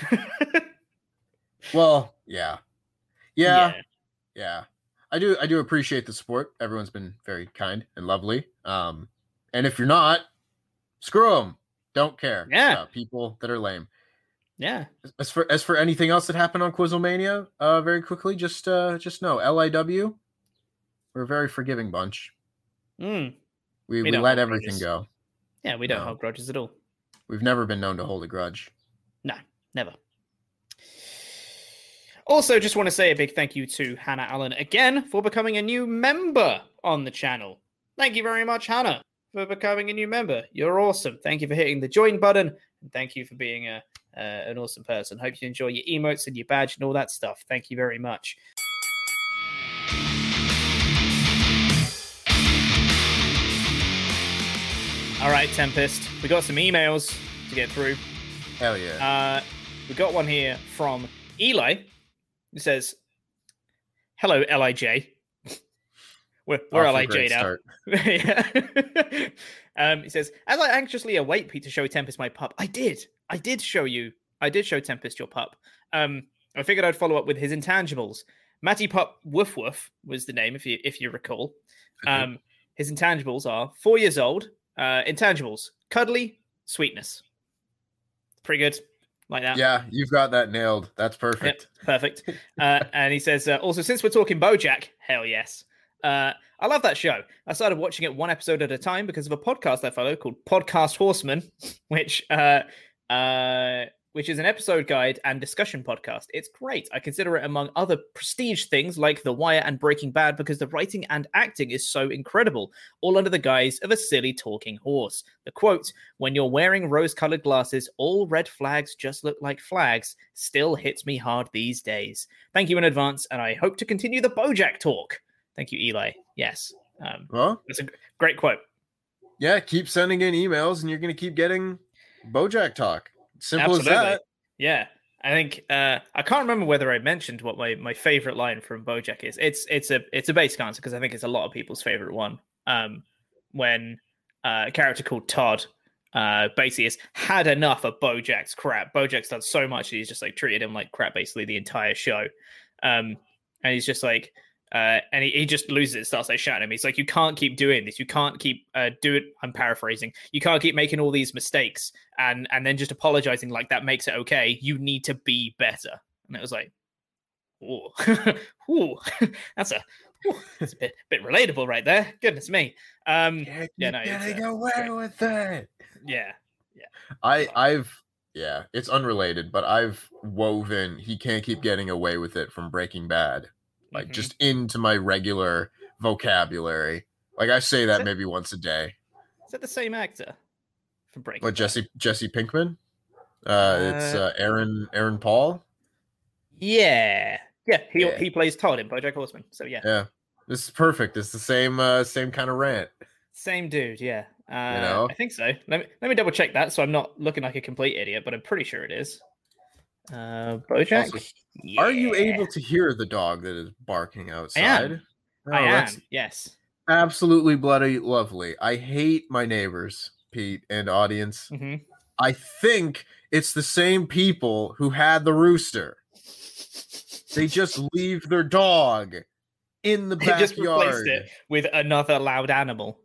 Well, yeah. yeah. Yeah. Yeah. I do I do appreciate the support. Everyone's been very kind and lovely. Um, and if you're not, screw them. Don't care. Yeah. About people that are lame. Yeah. As for as for anything else that happened on Quizzlemania, uh, very quickly, just uh, just know L I W, we're a very forgiving bunch. Mm. We We we, don't let hold everything grudges. go. Yeah, we don't No. hold grudges at all. We've never been known to hold a grudge. No, never. Also, just want to say a big thank you to Hannah Allen again for becoming a new member on the channel. Thank you very much, Hannah, for becoming a new member. You're awesome. Thank you for hitting the join button, and thank you for being a uh, an awesome person. Hope you enjoy your emotes and your badge and all that stuff. Thank you very much. All right, Tempest, we got some emails to get through. Hell yeah. Uh, we got one here from Eli. It says, hello, L I J. We're, we're Off L a I J great now. start. Yeah. um, he says, as I anxiously await Pete to show Tempest my pup, I did. I did show you. I did show Tempest your pup. Um, I figured I'd follow up with his intangibles. Matty Pup Woof Woof was the name, if you if you recall. Um, his intangibles are four years old. Uh, intangibles, cuddly, sweetness. Pretty good. Like that. Yeah, you've got that nailed. That's perfect. Yep, perfect. Uh, and he says, uh, also, since we're talking BoJack, hell yes. Uh, I love that show. I started watching it one episode at a time because of a podcast I follow called Podcast Horseman, which uh, uh, which is an episode guide and discussion podcast. It's great. I consider it among other prestige things like The Wire and Breaking Bad because the writing and acting is so incredible, all under the guise of a silly talking horse. The quote, when you're wearing rose-colored glasses, all red flags just look like flags, still hits me hard these days. Thank you in advance, and I hope to continue the BoJack talk. Thank you, Eli. Yes. Um, well, that's a great quote. Yeah, keep sending in emails and you're going to keep getting BoJack talk. Simple Absolutely. as that. Yeah. I think uh, I can't remember whether I mentioned what my, my favorite line from BoJack is. It's it's a it's a basic answer because I think it's a lot of people's favorite one. Um, when uh, a character called Todd uh, basically has had enough of BoJack's crap. BoJack's done so much that he's just like treated him like crap basically the entire show. Um, and he's just like, uh, and he, he just loses it, starts like shouting at me. He's like, you can't keep doing this. You can't keep uh, do it. I'm paraphrasing. You can't keep making all these mistakes and and then just apologizing like that makes it okay. You need to be better. And it was like, ooh, ooh, that's a ooh, that's a bit bit relatable right there. Goodness me. Um, yeah, yeah, no, getting uh, away great. with it. Yeah, yeah. I I've yeah, it's unrelated, but I've woven he can't keep getting away with it from Breaking Bad. Like, Mhm. just into my regular vocabulary. Like, I say that Is it- maybe once a day. Is that the same actor from Breaking But Bad? Jesse Jesse Pinkman? Uh, it's Uh, uh, Aaron Aaron Paul. Yeah, yeah. He Yeah. he plays Todd in BoJack Horseman. So yeah, Yeah, this is perfect. It's the same uh, same kind of rant. same dude. Yeah, uh, know? I think so. Let me let me double check that so I'm not looking like a complete idiot, but I'm pretty sure it is. Uh, BoJack. Also, are you able to hear the dog that is barking I outside? am. Oh, I am. that's Yes. absolutely bloody lovely. I hate my neighbors, Pete, and audience. hmm I think it's the same people who had the rooster. They just leave their dog in the They just replaced backyard. it with another loud animal.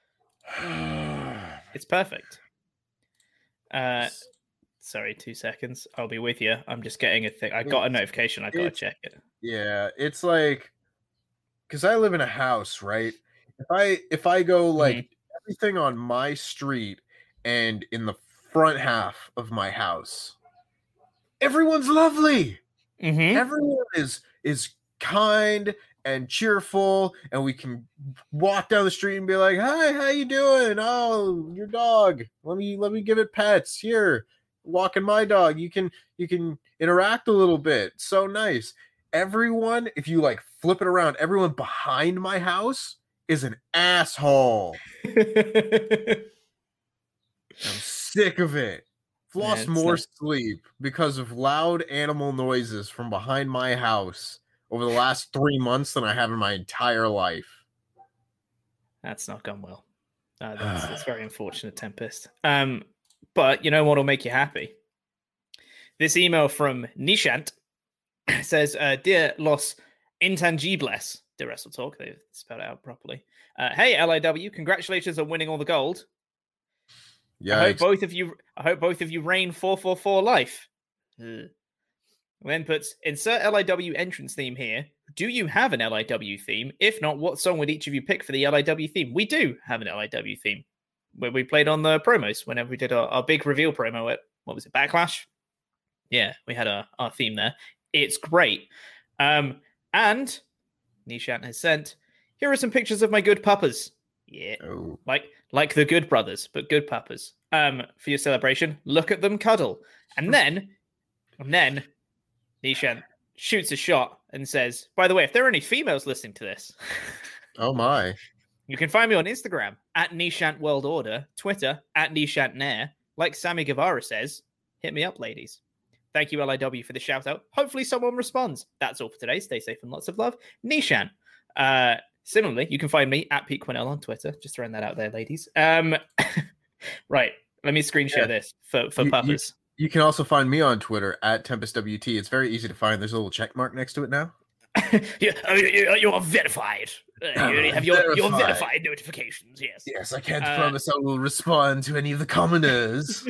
It's perfect. Uh, sorry, two seconds. I'll be with you. I'm just getting a thing. I got a notification. I gotta It's- check it. Yeah, it's like because I live in a house, right? If I if I go like Mm-hmm. everything on my street and in the front half of my house, everyone's lovely. Mm-hmm. Everyone is is kind and cheerful, and we can walk down the street and be like, "Hi, how you doing? Oh, your dog. Let me let me give it pets. Here, walking my dog. You can you can interact a little bit. So nice." Everyone, if you like flip it around, everyone behind my house is an asshole. I'm sick of it. Lost Yeah, more not... sleep because of loud animal noises from behind my house over the last three months than I have in my entire life. That's not gone well. Uh, that's, that's very unfortunate, Tempest. Um, but you know what will make you happy? This email from Nishant says, uh, "Dear Los Intangibles, dear Wrestle Talk," they've spelled it out properly. Uh, hey, L I W, congratulations on winning all the gold. Yeah, I hope both of you. I hope both of you reign four four four life. Ugh. Then puts insert L I W entrance theme here. Do you have an L I W theme? If not, what song would each of you pick for the L I W theme? We do have an L I W theme where we played on the promos whenever we did our, our big reveal promo at what was it, Backlash? Yeah, we had our, our theme there. It's great. Um, and Nishant has sent, here are some pictures of my good puppas. Yeah, oh. like like the Good Brothers, but good puppas. Um, for your celebration, look at them cuddle, and then, and then, Nishant shoots a shot and says, "By the way, if there are any females listening to this, oh my, you can find me on Instagram at Nishant World Order, Twitter at Nishant Nair. Like Sammy Guevara says, hit me up, ladies." Thank you, L I W, for the shout out. Hopefully, someone responds. That's all for today. Stay safe and lots of love, Nishant. Uh, Similarly, you can find me at Pete Quinnell on Twitter. Just throwing that out there, ladies. Um, right. Let me screen share yeah. this for, for you, puppas. You, you can also find me on Twitter at Tempest W T. It's very easy to find. There's a little check mark next to it now. yeah, you're verified. Uh, you have your, verified. your verified notifications, yes. Yes, I can't uh, promise I will respond to any of the commoners.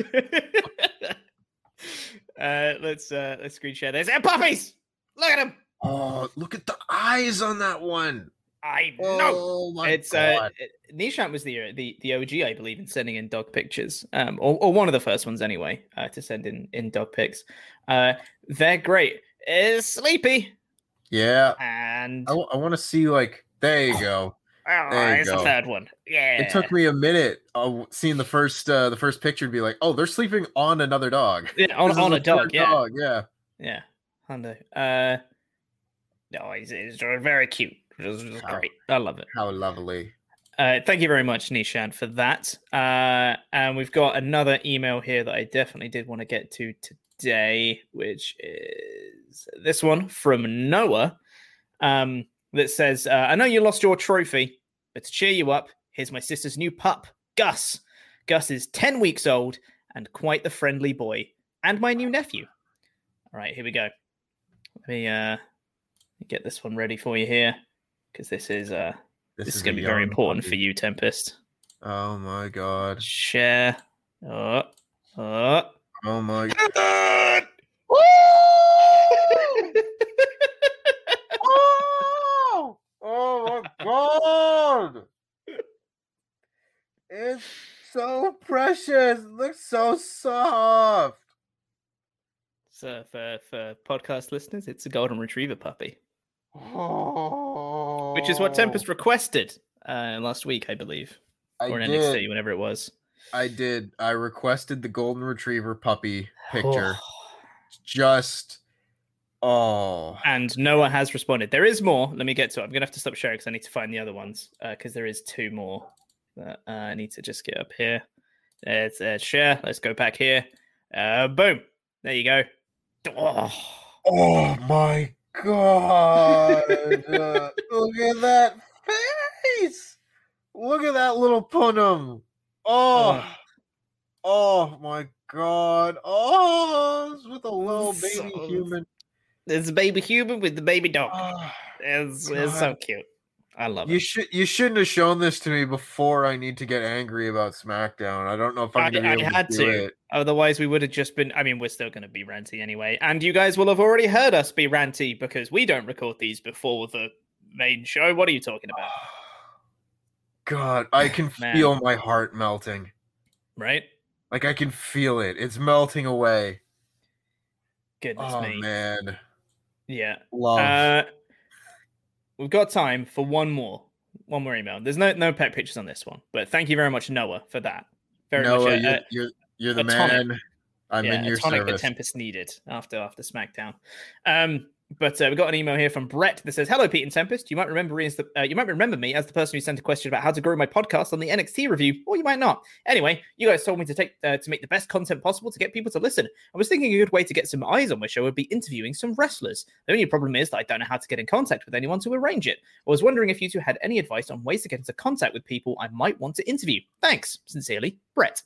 uh, let's uh, let's screen share this. And puppies! Look at them! Oh, look at the eyes on that one. I know. Oh my it's God. uh Nishant was the the the O G, I believe, in sending in dog pictures, um, or, or one of the first ones anyway, uh, to send in in dog pics. Uh, they're great. It's Sleepy. Yeah, and I, I want to see like there you go. Oh, there you it's go. the third one. Yeah, it took me a minute uh, seeing the first uh, the first picture to be like, oh, they're sleeping on another dog. Yeah, on, on a dog. Yeah, dog. Yeah, yeah. Hundo. Uh, no, he's, he's very cute. It's great. I love it. How lovely. Uh, thank you very much, Nishant, for that. Uh, and we've got another email here that I definitely did want to get to today, which is this one from Noah, um, that says, uh, I know you lost your trophy, but to cheer you up, here's my sister's new pup, Gus. Gus is ten weeks old and quite the friendly boy, and my new nephew. All right, here we go. Let me uh, get this one ready for you here. Because this is uh this, this is, is going to be very important puppy. For you, Tempest. Oh my God! Share. Oh, oh, oh my God! oh, oh my God! It's so precious. It looks so soft. So for for podcast listeners, it's a golden retriever puppy. Oh. Which is what Tempest requested uh, last week, I believe. I or in did. N X T, whenever it was. I did. I requested the golden retriever puppy picture. Just, oh. And Noah has responded. There is more. Let me get to it. I'm going to have to stop sharing because I need to find the other ones. Because uh, there is two more that uh, I need to just get up here. Let's uh, share. Let's go back here. Uh, boom. There you go. Oh, oh my God. uh, look at that face. Look at that little punum. Oh. oh. Oh my God. Oh, it's with a little baby so, human. It's a baby human with the baby dog. Oh, it's, it's so cute. I love you it. Should, you shouldn't have shown this to me before I need to get angry about SmackDown. I don't know if I'm going to be able I had to do to. it. Otherwise, we would have just been... I mean, we're still going to be ranty anyway. And you guys will have already heard us be ranty because we don't record these before the main show. What are you talking about? God, I can feel my heart melting. Right? Like, I can feel it. It's melting away. Goodness oh, me. man. Yeah. Love. Uh, we've got time for one more. One more email. There's no no pet pictures on this one, but thank you very much, Noah, for that. Very Noah, much. A, you're, a, you're, you're the a tonic. man. I'm yeah, in your a tonic service. that Tempest needed after after SmackDown. Um, but uh, we got an email here from Brett that says, "Hello, Pete and Tempest. You might remember me as the uh, you might remember me as the person who sent a question about how to grow my podcast on the N X T review, or you might not. Anyway, you guys told me to take uh, to make the best content possible to get people to listen. I was thinking a good way to get some eyes on my show would be interviewing some wrestlers. The only problem is that I don't know how to get in contact with anyone to arrange it. I was wondering if you two had any advice on ways to get into contact with people I might want to interview. Thanks, sincerely, Brett."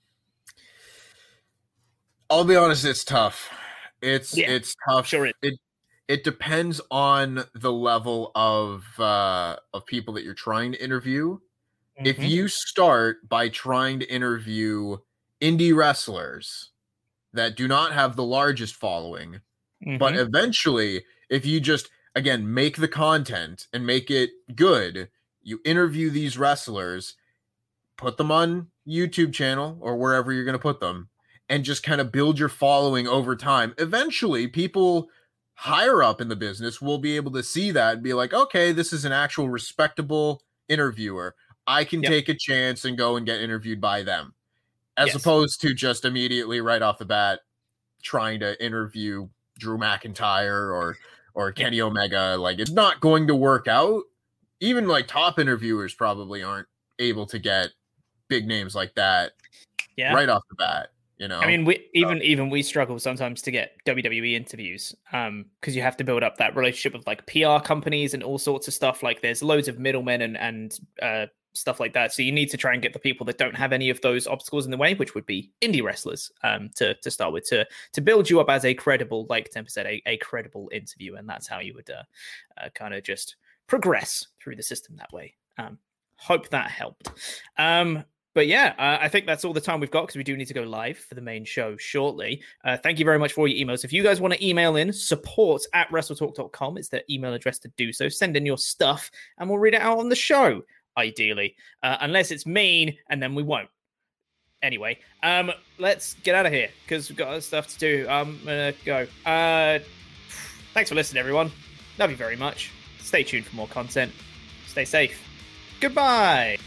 I'll be honest, it's tough. It's Yeah, it's tough. sure it- it it depends on the level of uh, of people that you're trying to interview. If Mhm. you start by trying to interview indie wrestlers that do not have the largest following, but Mhm. eventually, if you just again make the content and make it good, you interview these wrestlers, put them on YouTube channel or wherever you're going to put them, and just kind of build your following over time. Eventually, people higher up in the business will be able to see that and be like, okay, this is an actual respectable interviewer. I can Yep. take a chance and go and get interviewed by them, as Yes. opposed to just immediately right off the bat trying to interview Drew McIntyre or or Kenny Omega. Like, it's not going to work out. Even like top interviewers probably aren't able to get big names like that Yeah. right off the bat. You know, I mean, we even even we struggle sometimes to get W W E interviews, um, because you have to build up that relationship with like P R companies and all sorts of stuff. Like, there's loads of middlemen and and uh, stuff like that. So you need to try and get the people that don't have any of those obstacles in the way, which would be indie wrestlers, um, to to start with, to to build you up as a credible, like Tempest said, a, a credible interview, and that's how you would uh, uh, kind of just progress through the system that way. Um, hope that helped. Um, But yeah, uh, I think that's all the time we've got because we do need to go live for the main show shortly. Uh, thank you very much for all your emails. If you guys want to email in, support at wrestletalk dot com is the email address to do so. Send in your stuff and we'll read it out on the show, ideally. Uh, unless it's mean, and then we won't. Anyway, um, let's get out of here because we've got other stuff to do. I'm going to go. Uh, thanks for listening, everyone. Love you very much. Stay tuned for more content. Stay safe. Goodbye.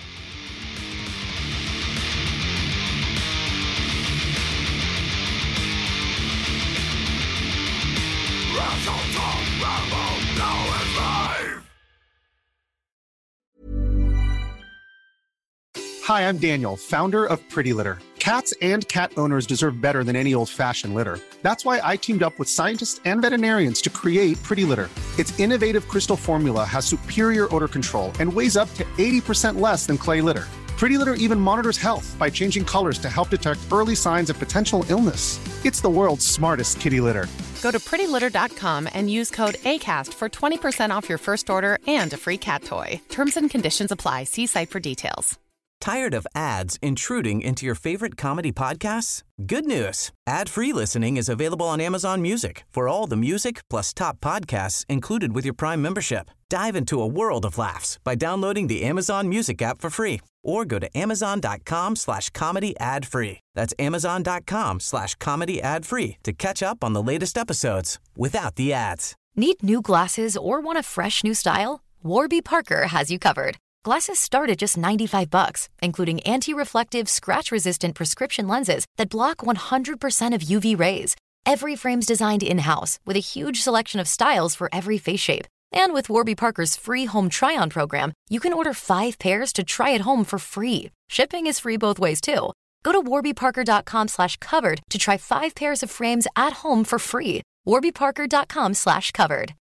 Hi, I'm Daniel, founder of Pretty Litter. Cats and cat owners deserve better than any old-fashioned litter. That's why I teamed up with scientists and veterinarians to create Pretty Litter. Its innovative crystal formula has superior odor control and weighs up to eighty percent less than clay litter. Pretty Litter even monitors health by changing colors to help detect early signs of potential illness. It's the world's smartest kitty litter. Go to pretty litter dot com and use code ACAST for twenty percent off your first order and a free cat toy. Terms and conditions apply. See site for details. Tired of ads intruding into your favorite comedy podcasts? Good news. Ad-free listening is available on Amazon Music for all the music plus top podcasts included with your Prime membership. Dive into a world of laughs by downloading the Amazon Music app for free or go to amazon.com slash comedy ad free. That's amazon.com slash comedy ad free to catch up on the latest episodes without the ads. Need new glasses or want a fresh new style? Warby Parker has you covered. Glasses start at just ninety-five bucks, including anti-reflective, scratch-resistant prescription lenses that block one hundred percent of U V rays. Every frame's designed in-house with a huge selection of styles for every face shape. And with Warby Parker's free home try-on program, you can order five pairs to try at home for free. Shipping is free both ways, too. Go to warbyparker.com slash covered to try five pairs of frames at home for free. warbyparker.com slash covered.